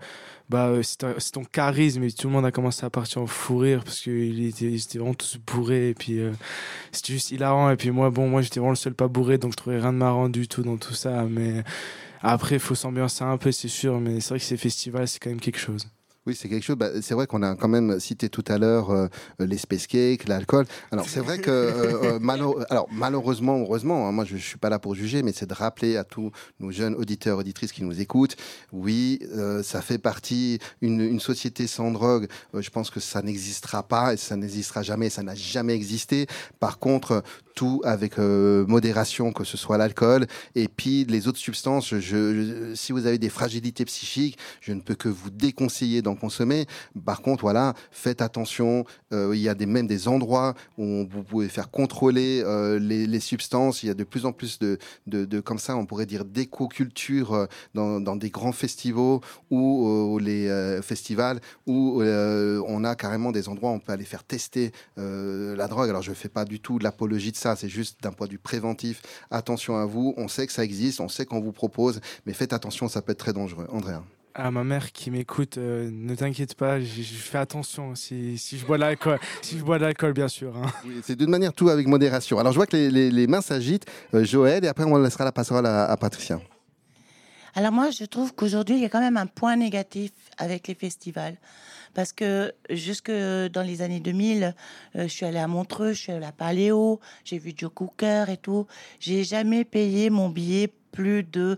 c'est ton charisme, et tout le monde a commencé à partir en fou rire parce qu'ils étaient vraiment tous bourrés, et puis c'était juste hilarant. Et puis moi j'étais vraiment le seul pas bourré, donc je trouvais rien de marrant du tout dans tout ça, mais après il faut s'ambiancer un peu, c'est sûr, mais c'est vrai que ces festivals c'est quand même quelque chose. Oui, c'est quelque chose. Bah, c'est vrai qu'on a quand même cité tout à l'heure les space cakes, l'alcool. Alors, c'est vrai que malheureusement, heureusement, hein, moi je suis pas là pour juger, mais c'est de rappeler à tous nos jeunes auditeurs, auditrices qui nous écoutent. Oui, ça fait partie une société sans drogue. Je pense que ça n'existera pas et ça n'existera jamais. Ça n'a jamais existé. Par contre, tout avec modération, que ce soit l'alcool et puis les autres substances. Si vous avez des fragilités psychiques, je ne peux que vous déconseiller d'en consommer. Par contre, voilà, faites attention. Il y a même des endroits où vous pouvez faire contrôler les substances. Il y a de plus en plus de comme ça, on pourrait dire d'éco-culture dans des grands festivals ou les festivals où on a carrément des endroits où on peut aller faire tester la drogue. Alors, je ne fais pas du tout de l'apologie de ça. C'est juste d'un point de vue préventif. Attention à vous. On sait que ça existe. On sait qu'on vous propose. Mais faites attention, ça peut être très dangereux. Andrea. À ma mère qui m'écoute, ne t'inquiète pas, je fais attention si je bois de l'alcool, bien sûr. Hein. Oui, c'est d'une manière tout avec modération. Alors je vois que les mains s'agitent. Joël, et après on laissera la parole à Patricia. Alors moi, je trouve qu'aujourd'hui, il y a quand même un point négatif avec les festivals. Parce que jusque dans les années 2000, je suis allée à Montreux, je suis allée à Paléo, j'ai vu Joe Cooker et tout. J'ai jamais payé mon billet plus de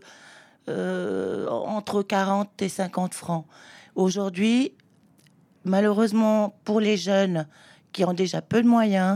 entre 40 et 50 francs. Aujourd'hui, malheureusement, pour les jeunes qui ont déjà peu de moyens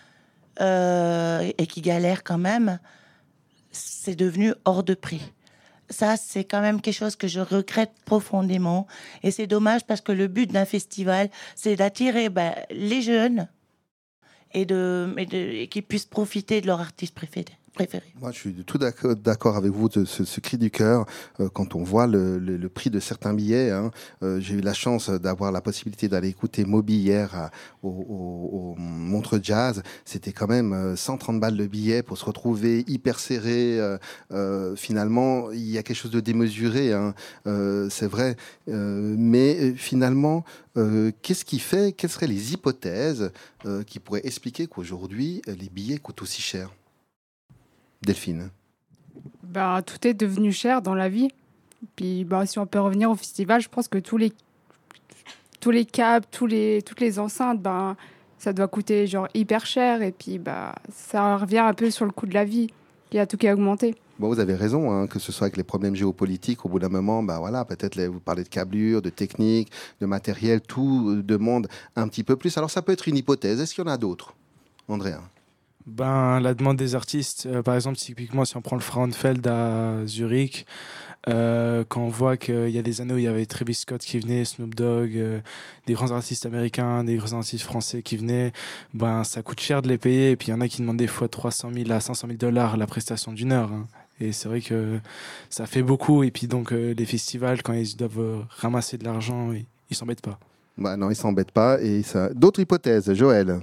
et qui galèrent quand même, c'est devenu hors de prix. Ça, c'est quand même quelque chose que je regrette profondément. Et c'est dommage parce que le but d'un festival, c'est d'attirer les jeunes et qu'ils puissent profiter de leur artiste préféré. Moi, je suis tout d'accord avec vous de ce cri du cœur. Quand on voit le prix de certains billets, hein, j'ai eu la chance d'avoir la possibilité d'aller écouter Moby hier au Montreux Jazz. C'était quand même 130 balles le billet pour se retrouver hyper serré. Finalement, il y a quelque chose de démesuré, hein, c'est vrai. Mais finalement, qu'est-ce qui fait, quelles seraient les hypothèses qui pourraient expliquer qu'aujourd'hui, les billets coûtent aussi cher? Delphine. Bah, tout est devenu cher dans la vie. Puis bah, si on peut revenir au festival, je pense que tous les câbles, toutes les enceintes, ben, ça doit coûter genre hyper cher. Et puis bah, ça revient un peu sur le coût de la vie. Il y a tout qui a augmenté. Bon, vous avez raison, hein, que ce soit avec les problèmes géopolitiques, au bout d'un moment, bah voilà, peut-être vous parlez de câblure, de technique, de matériel, tout demande un petit peu plus. Alors ça peut être une hypothèse. Est-ce qu'il y en a d'autres, Andrea? La demande des artistes, par exemple, typiquement, si on prend le Frauenfeld à Zurich, quand on voit qu'il y a des années où il y avait Travis Scott qui venait, Snoop Dogg, des grands artistes américains, des grands artistes français qui venaient, ça coûte cher de les payer. Et puis il y en a qui demandent des fois 300 000 à 500 000 dollars la prestation d'une heure, hein. Et c'est vrai que ça fait beaucoup. Et puis donc, les festivals, quand ils doivent ramasser de l'argent, ils s'embêtent pas. Non, ils s'embêtent pas. Et ça... D'autres hypothèses, Joël?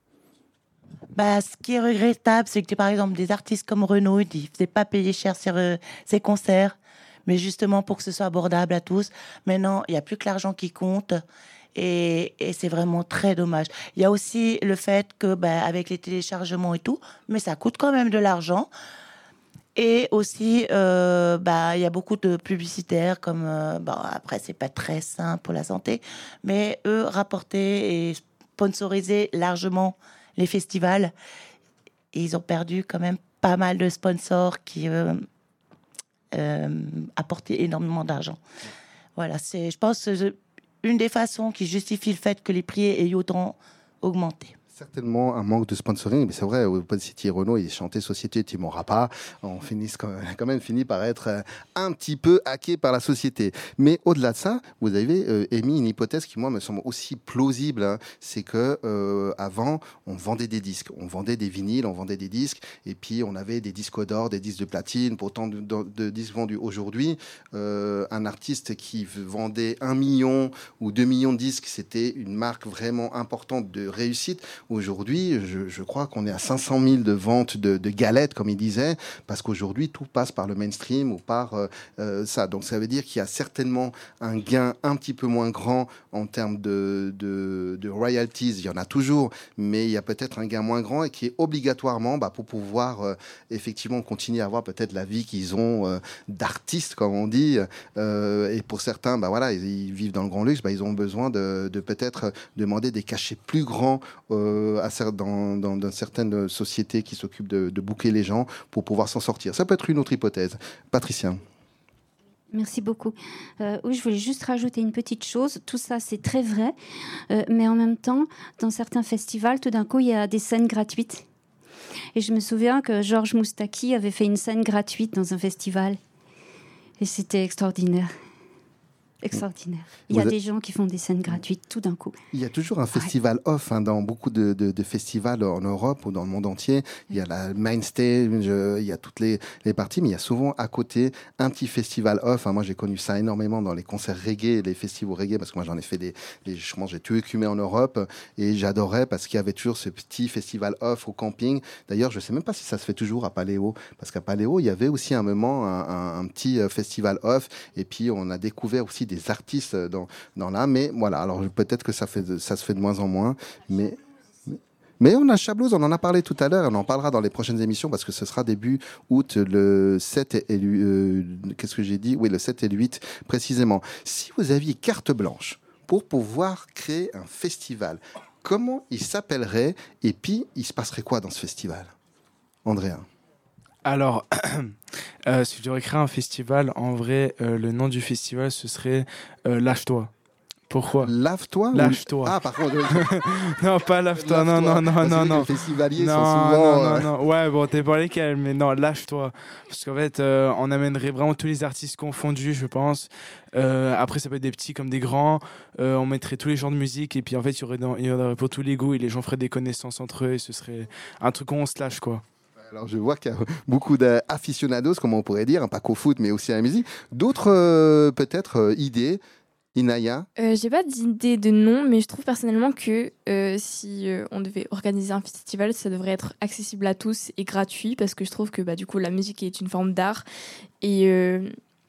Ce qui est regrettable, c'est que par exemple des artistes comme Renaud, ils ne faisaient pas payer cher ses concerts, mais justement pour que ce soit abordable à tous. Maintenant, il n'y a plus que l'argent qui compte. Et c'est vraiment très dommage. Il y a aussi le fait que, avec les téléchargements et tout, mais ça coûte quand même de l'argent. Et aussi, il y a beaucoup de publicitaires, comme, après, c'est pas très sain pour la santé, mais eux, rapporter et sponsoriser largement les festivals, et ils ont perdu quand même pas mal de sponsors qui apportaient énormément d'argent. Voilà, c'est, je pense, une des façons qui justifie le fait que les prix aient autant augmenté. Certainement un manque de sponsoring, mais c'est vrai, au Open City Renault, il chantait Société, tu m'auras pas. On finit quand même fini par être un petit peu hacké par la société. Mais au-delà de ça, vous avez émis une hypothèse qui, moi, me semble aussi plausible. Hein. C'est que avant, on vendait des disques, on vendait des vinyles, on vendait des disques, et puis on avait des disques d'or, des disques de platine, pour autant de disques vendus. Aujourd'hui, un artiste qui vendait 1 million ou 2 millions de disques, c'était une marque vraiment importante de réussite. Aujourd'hui, je crois qu'on est à 500 000 de ventes de galettes, comme il disait, parce qu'aujourd'hui, tout passe par le mainstream ou par ça. Donc, ça veut dire qu'il y a certainement un gain un petit peu moins grand en termes de royalties. Il y en a toujours, mais il y a peut-être un gain moins grand et qui est obligatoirement, pour pouvoir effectivement continuer à avoir peut-être la vie qu'ils ont d'artistes, comme on dit. Et pour certains, ils vivent dans le grand luxe, ils ont besoin de peut-être demander des cachets plus grands dans certaines sociétés qui s'occupent de booker les gens pour pouvoir s'en sortir. Ça peut être une autre hypothèse. Patricia. Merci beaucoup. Oui, je voulais juste rajouter une petite chose. Tout ça, c'est très vrai. Mais en même temps, dans certains festivals, tout d'un coup, il y a des scènes gratuites. Et je me souviens que Georges Moustaki avait fait une scène gratuite dans un festival. Et c'était extraordinaire. Extraordinaire. Il y a des gens qui font des scènes gratuites tout d'un coup. Il y a toujours un festival off dans beaucoup de festivals en Europe ou dans le monde entier. Il y a la main stage, il y a toutes les parties, mais il y a souvent à côté un petit festival off. Moi, j'ai connu ça énormément dans les concerts reggae, les festivals reggae, parce que moi, j'en ai fait j'ai tout écumé en Europe et j'adorais parce qu'il y avait toujours ce petit festival off au camping. D'ailleurs, je sais même pas si ça se fait toujours à Paléo, parce qu'à Paléo, il y avait aussi un moment un petit festival off et puis on a découvert aussi des artistes dans là, mais voilà, alors peut-être que ça se fait de moins en moins, mais on a Chablouse, on en a parlé tout à l'heure, on en parlera dans les prochaines émissions parce que ce sera début août, le 7 et qu'est-ce que j'ai dit? Oui, le 7 et le 8 précisément. Si vous aviez carte blanche pour pouvoir créer un festival, comment il s'appellerait et puis il se passerait quoi dans ce festival? Andrea. Alors, si je devrais créer un festival, en vrai, le nom du festival, ce serait Lâche-toi. Pourquoi? Lave-toi. Lâche-toi. Ah, par contre. Non, pas lâche-toi. Non, Lave-toi. non, non, Parce non, que non. Les festivaliers sont Non, souvent. non, non, non. Ouais, bon, t'es pas lesquels, mais non, lâche-toi. Parce qu'en fait, on amènerait vraiment tous les artistes confondus, je pense. Après, ça peut être des petits comme des grands. On mettrait tous les genres de musique et puis en fait, il y aurait pour tous les goûts et les gens feraient des connaissances entre eux et ce serait un truc où on se lâche, quoi. Alors, je vois qu'il y a beaucoup d'aficionados, comme on pourrait dire, hein, pas qu'au foot, mais aussi à la musique. D'autres, peut-être, idées, Inaya? J'ai pas d'idée de nom, mais je trouve personnellement que si on devait organiser un festival, ça devrait être accessible à tous et gratuit, parce que je trouve que du coup la musique est une forme d'art et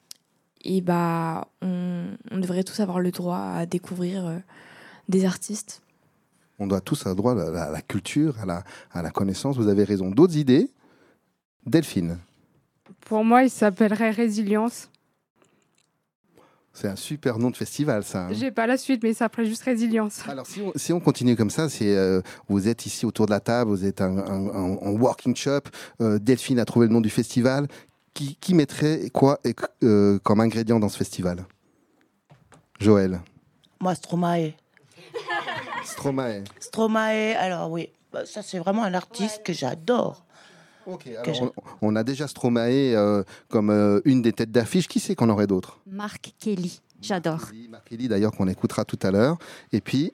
on devrait tous avoir le droit à découvrir des artistes. On doit tous avoir droit à la culture, à la connaissance. Vous avez raison. D'autres idées? Delphine? Pour moi, il s'appellerait Résilience. C'est un super nom de festival, ça. Hein. J'ai pas la suite, mais il s'appellerait juste Résilience. Alors, si on continue comme ça, vous êtes ici autour de la table, vous êtes en working shop. Delphine a trouvé le nom du festival. Qui mettrait quoi comme ingrédient dans ce festival? Joël? Moi, Stromae. Stromae. Stromae, alors oui, ça c'est vraiment un artiste que j'adore. Ok, alors on a déjà Stromae comme une des têtes d'affiche. Qui c'est qu'on aurait d'autres? Mark Kelly, j'adore. Mark Kelly, d'ailleurs, qu'on écoutera tout à l'heure. Et puis,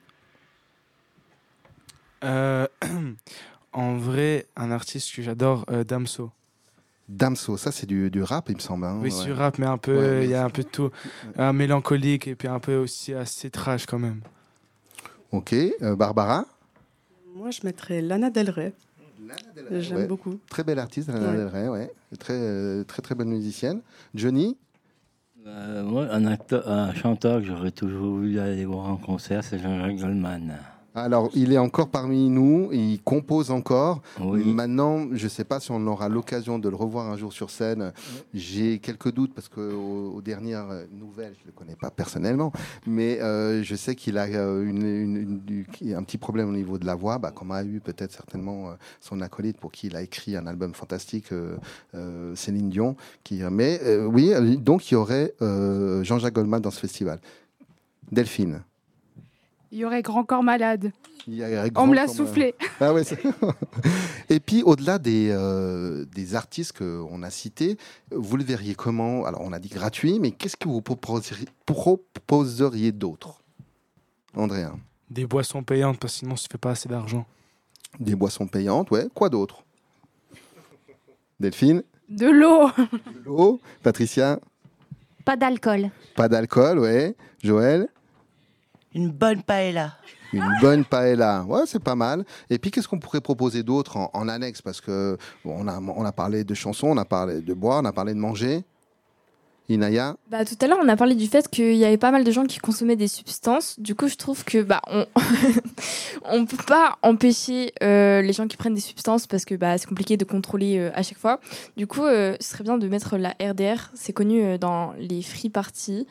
En vrai, un artiste que j'adore, Damso. Damso, ça c'est du rap, il me semble. Hein. Oui, Ouais. c'est du rap, mais un peu, Ouais, mais il y a un peu de tout. Un mélancolique et puis un peu aussi assez trash quand même. Ok, Barbara? Moi, je mettrais Lana Del Rey. J'aime Ouais. beaucoup. Très belle artiste, Lana Del Rey, ouais. Très bonne musicienne. Johnny? Moi, un chanteur que j'aurais toujours voulu aller voir en concert, c'est Jean-Jacques Goldman. Alors, il est encore parmi nous, il compose encore. Oui. Maintenant, je ne sais pas si on aura l'occasion de le revoir un jour sur scène. J'ai quelques doutes parce qu'aux dernières nouvelles, je ne le connais pas personnellement, mais je sais qu'il a un petit problème au niveau de la voix, comme a eu peut-être certainement son acolyte pour qui il a écrit un album fantastique, Céline Dion. Mais oui, donc il y aurait Jean-Jacques Goldman dans ce festival. Delphine? Il y aurait Grand Corps Malade. Il y a On me l'a comme, soufflé. Ah ouais, et puis, au-delà des artistes qu'on a cités, vous le verriez comment? Alors, on a dit gratuit, mais qu'est-ce que vous proposeriez d'autre? Andrea? Des boissons payantes, parce que sinon, on se fait pas assez d'argent. Des boissons payantes, ouais. Quoi d'autre? Delphine? De l'eau. De l'eau? Patricia? Pas d'alcool. Pas d'alcool, ouais. Joël? Une bonne paella. Une bonne paella, ouais, c'est pas mal. Et puis, qu'est-ce qu'on pourrait proposer d'autre en annexe? Parce que on a parlé de chansons, on a parlé de boire, on a parlé de manger. Inaya? Tout à l'heure, on a parlé du fait qu'il y avait pas mal de gens qui consommaient des substances. Du coup, je trouve que on peut pas empêcher les gens qui prennent des substances parce que c'est compliqué de contrôler à chaque fois. Du coup, ce serait bien de mettre la RDR. C'est connu dans les free parties.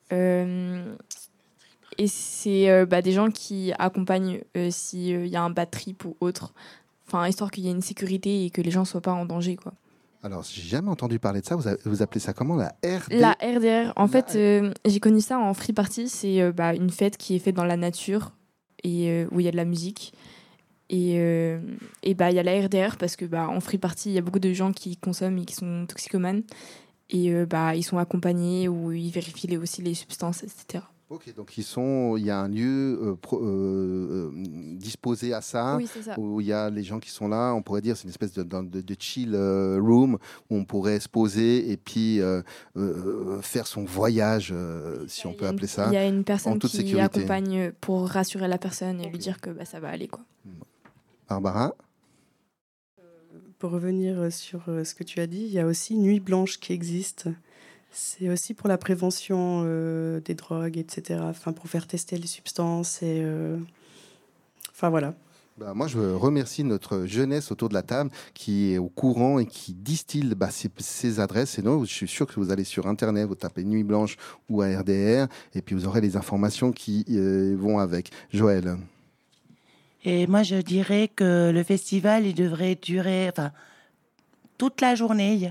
Et c'est des gens qui accompagnent s'il y a un bad trip ou autre. Enfin, histoire qu'il y ait une sécurité et que les gens soient pas en danger, quoi. Alors, j'ai jamais entendu parler de ça. Vous appelez ça comment? La RDR? La RDR, en fait, j'ai connu ça en free party. C'est une fête qui est faite dans la nature et où il y a de la musique. Et il y a la RDR parce que en free party, il y a beaucoup de gens qui consomment et qui sont toxicomanes. Et ils sont accompagnés ou ils vérifient aussi les substances, etc. Ok, donc il y a un lieu disposé à ça, Oui, c'est ça. où il y a les gens qui sont là. On pourrait dire c'est une espèce de chill room où on pourrait se poser et puis faire son voyage, si on peut appeler ça. Il y a une en personne toute qui sécurité. accompagne pour rassurer la personne et lui dire que ça va aller, quoi. Barbara? Pour revenir sur ce que tu as dit, il y a aussi Nuit Blanche qui existe. C'est aussi pour la prévention des drogues, etc. Enfin, pour faire tester les substances. Et, enfin, voilà. Moi, je remercie notre jeunesse autour de la table qui est au courant et qui distille ces adresses. Et non, je suis sûr que vous allez sur Internet, vous tapez Nuit Blanche ou ARDR, et puis vous aurez les informations qui vont avec. Joël? Et moi, je dirais que le festival, il devrait durer toute la journée.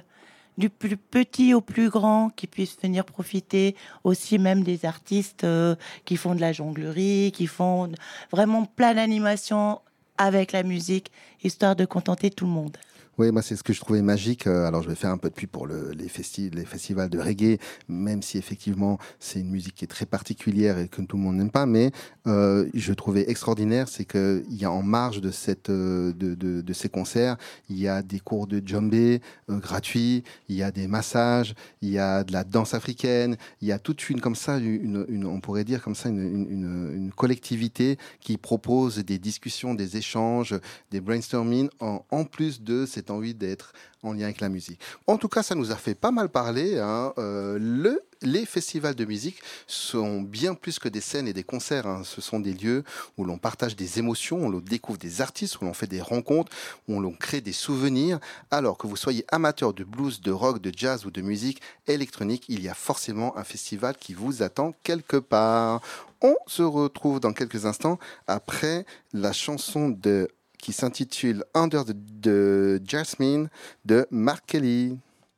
du plus petit au plus grand, qui puissent venir profiter aussi même des artistes qui font de la jonglerie, qui font vraiment plein d'animations avec la musique, histoire de contenter tout le monde. Oui, moi, c'est ce que je trouvais magique. Alors, je vais faire un peu de pub pour les festivals de reggae, même si effectivement, c'est une musique qui est très particulière et que tout le monde n'aime pas. Mais je trouvais extraordinaire, c'est qu'il y a en marge de ces concerts, il y a des cours de djembé gratuits, il y a des massages, il y a de la danse africaine, il y a toute une, comme ça, on pourrait dire comme ça, une collectivité qui propose des discussions, des échanges, des brainstorming, en plus de cette envie d'être en lien avec la musique. En tout cas, ça nous a fait pas mal parler. Hein. Les festivals de musique sont bien plus que des scènes et des concerts. Hein. Ce sont des lieux où l'on partage des émotions, où l'on découvre des artistes, où l'on fait des rencontres, où l'on crée des souvenirs. Alors que vous soyez amateur de blues, de rock, de jazz ou de musique électronique, il y a forcément un festival qui vous attend quelque part. On se retrouve dans quelques instants après la chanson qui s'intitule Under the Jasmine de Mark Kelly.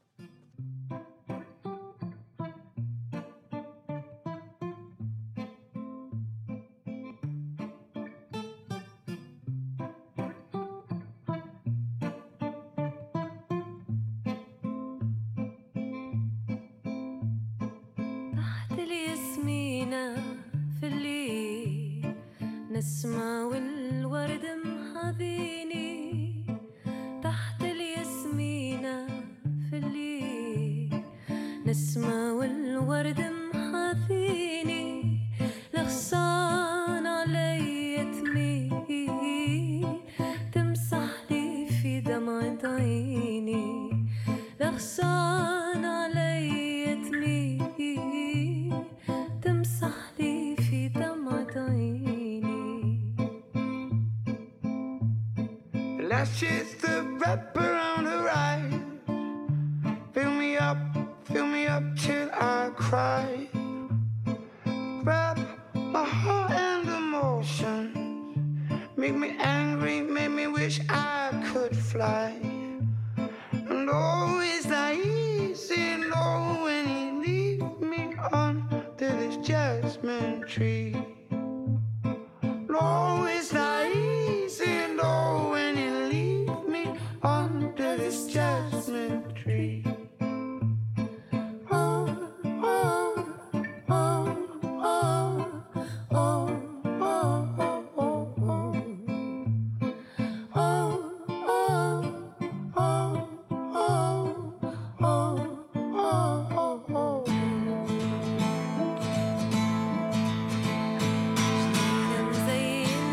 تحت الياسمينة في الليل نسمة والورد محاذيني تحت الياسمينة في الليل نسمة والورد محاذيني لغصان علي تميل تمسح لي في دمعة عيني لغصان علي تميل تمسح لي في دمعة عيني Lashes the wrap around her eyes. Fill me up till I cry. Grab my heart and emotion. Make me angry, make me wish I could fly. And always that easy low when you leave me under this jasmine tree. Always that easy low when you leave me under this jasmine tree. Oh, oh, oh, oh, oh, oh, oh, oh. Oh, oh, oh, oh, oh, oh, oh. مزين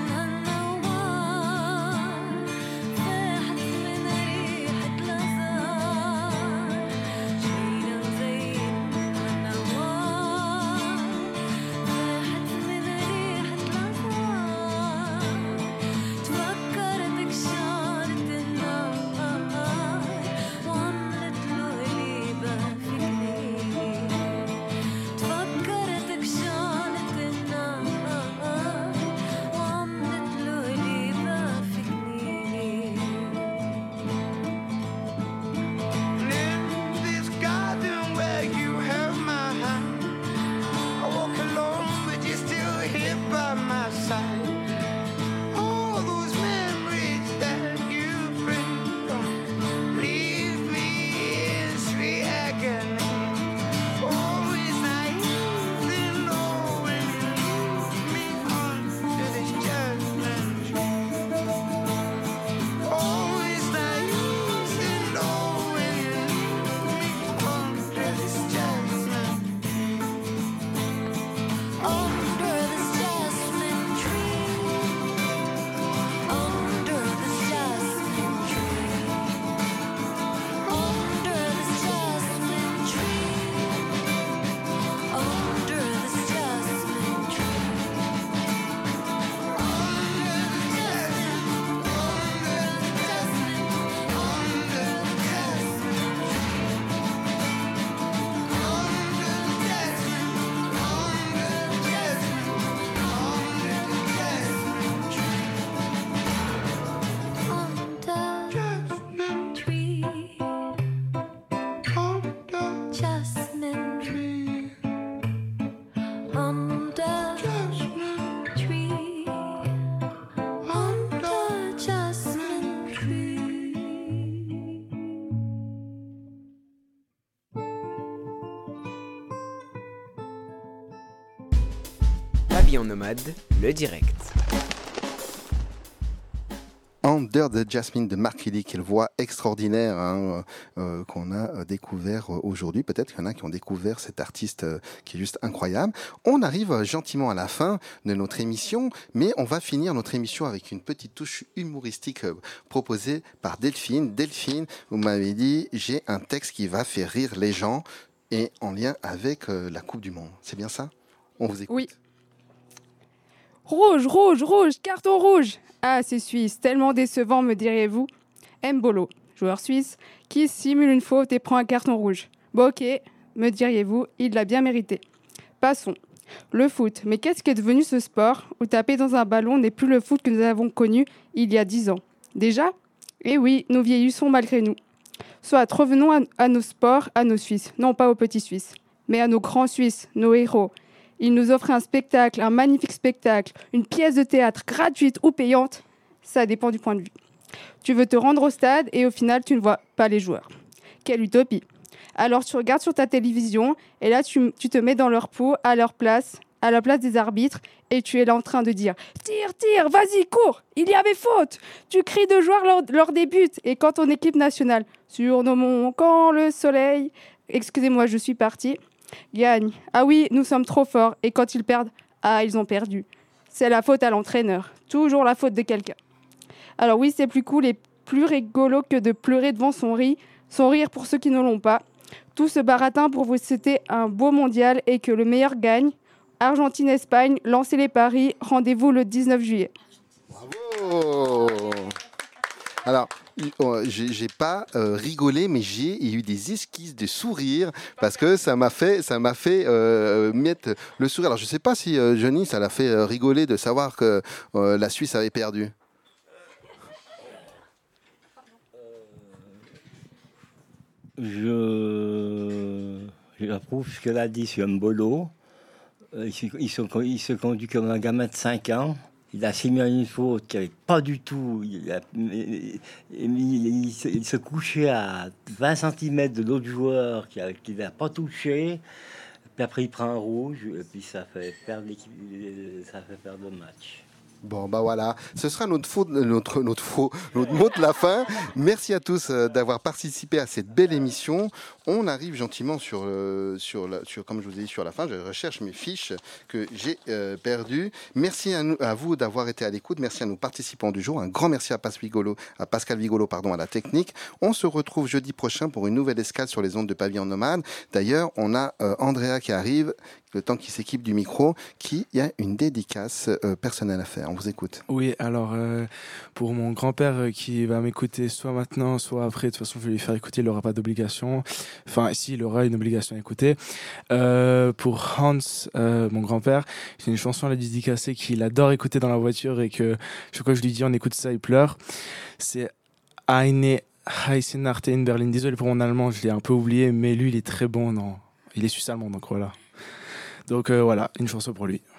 Pavillon Nomade, le direct. Under the Jasmine de Mark Kelly, quelle voix extraordinaire qu'on a découvert aujourd'hui. Peut-être qu'il y en a qui ont découvert cet artiste qui est juste incroyable. On arrive gentiment à la fin de notre émission, mais on va finir notre émission avec une petite touche humoristique proposée par Delphine. Delphine, vous m'avez dit, j'ai un texte qui va faire rire les gens et en lien avec la Coupe du Monde. C'est bien ça? On vous écoute. Oui. Rouge, rouge, rouge, carton rouge. Ah, c'est suisse, tellement décevant, me diriez-vous. Mbolo, joueur suisse, qui simule une faute et prend un carton rouge. Bon, ok, me diriez-vous, il l'a bien mérité. Passons. Le foot, mais qu'est-ce qu'est devenu ce sport où taper dans un ballon n'est plus le foot que nous avons connu il y a 10 ans? Déjà? Eh oui, nous vieillissons malgré nous. Soit revenons à nos sports, à nos Suisses, non pas aux petits Suisses, mais à nos grands Suisses, nos héros. Ils nous offrent un spectacle, un magnifique spectacle, une pièce de théâtre gratuite ou payante. Ça dépend du point de vue. Tu veux te rendre au stade et au final, tu ne vois pas les joueurs. Quelle utopie. Alors tu regardes sur ta télévision et là, tu te mets dans leur peau, à la place des arbitres et tu es là en train de dire « Tire, tire, vas-y, cours, il y avait faute !» Tu cries de joie lors des buts et quand ton équipe nationale, surnommons quand le soleil, excusez-moi, je suis partie, gagne. Ah oui, nous sommes trop forts. Et quand ils perdent, ah, ils ont perdu. C'est la faute à l'entraîneur. Toujours la faute de quelqu'un. Alors oui, c'est plus cool et plus rigolo que de pleurer devant son rire pour ceux qui ne l'ont pas. Tout ce baratin pour vous souhaiter un beau mondial et que le meilleur gagne. Argentine-Espagne, lancez les paris. Rendez-vous le 19 juillet. Bravo! Alors, j'ai pas rigolé, mais j'ai eu des esquisses de sourire parce que ça m'a fait mettre le sourire. Alors, je sais pas si Johnny, ça l'a fait rigoler de savoir que la Suisse avait perdu. J'approuve ce qu'elle a dit sur Mbolo. Il se conduit comme un gamin de 5 ans. Il a simulé une faute qui n'avait pas du tout. Il se couchait à 20 cm de l'autre joueur qui n'a pas touché. Puis après, il prend un rouge et puis ça fait perdre le match. Bon, bah voilà, ce sera notre mot de la fin. Merci à tous d'avoir participé à cette belle émission. On arrive gentiment sur comme je vous ai dit, sur la fin. Je recherche mes fiches que j'ai perdues. Merci à vous d'avoir été à l'écoute. Merci à nos participants du jour. Un grand merci à Pascal Vigolo, à la technique. On se retrouve jeudi prochain pour une nouvelle escale sur les ondes de Pavillon Nomade. D'ailleurs, on a Andrea qui arrive, le temps qu'il s'équipe du micro, qui a une dédicace personnelle à faire. On vous écoute. Oui, alors pour mon grand-père qui va m'écouter soit maintenant, soit après, de toute façon je vais lui faire écouter, il n'aura pas d'obligation. Enfin, si, il aura une obligation à écouter. Pour Hans, mon grand-père, c'est une chanson à la dédicacée qu'il adore écouter dans la voiture et que chaque fois que je lui dis on écoute ça, il pleure. C'est Eine heiße Nacht in Berlin. Désolé pour mon allemand, je l'ai un peu oublié, mais lui il est très bon. Non, il est suisse-allemand, donc voilà. Donc voilà, une chanson pour lui.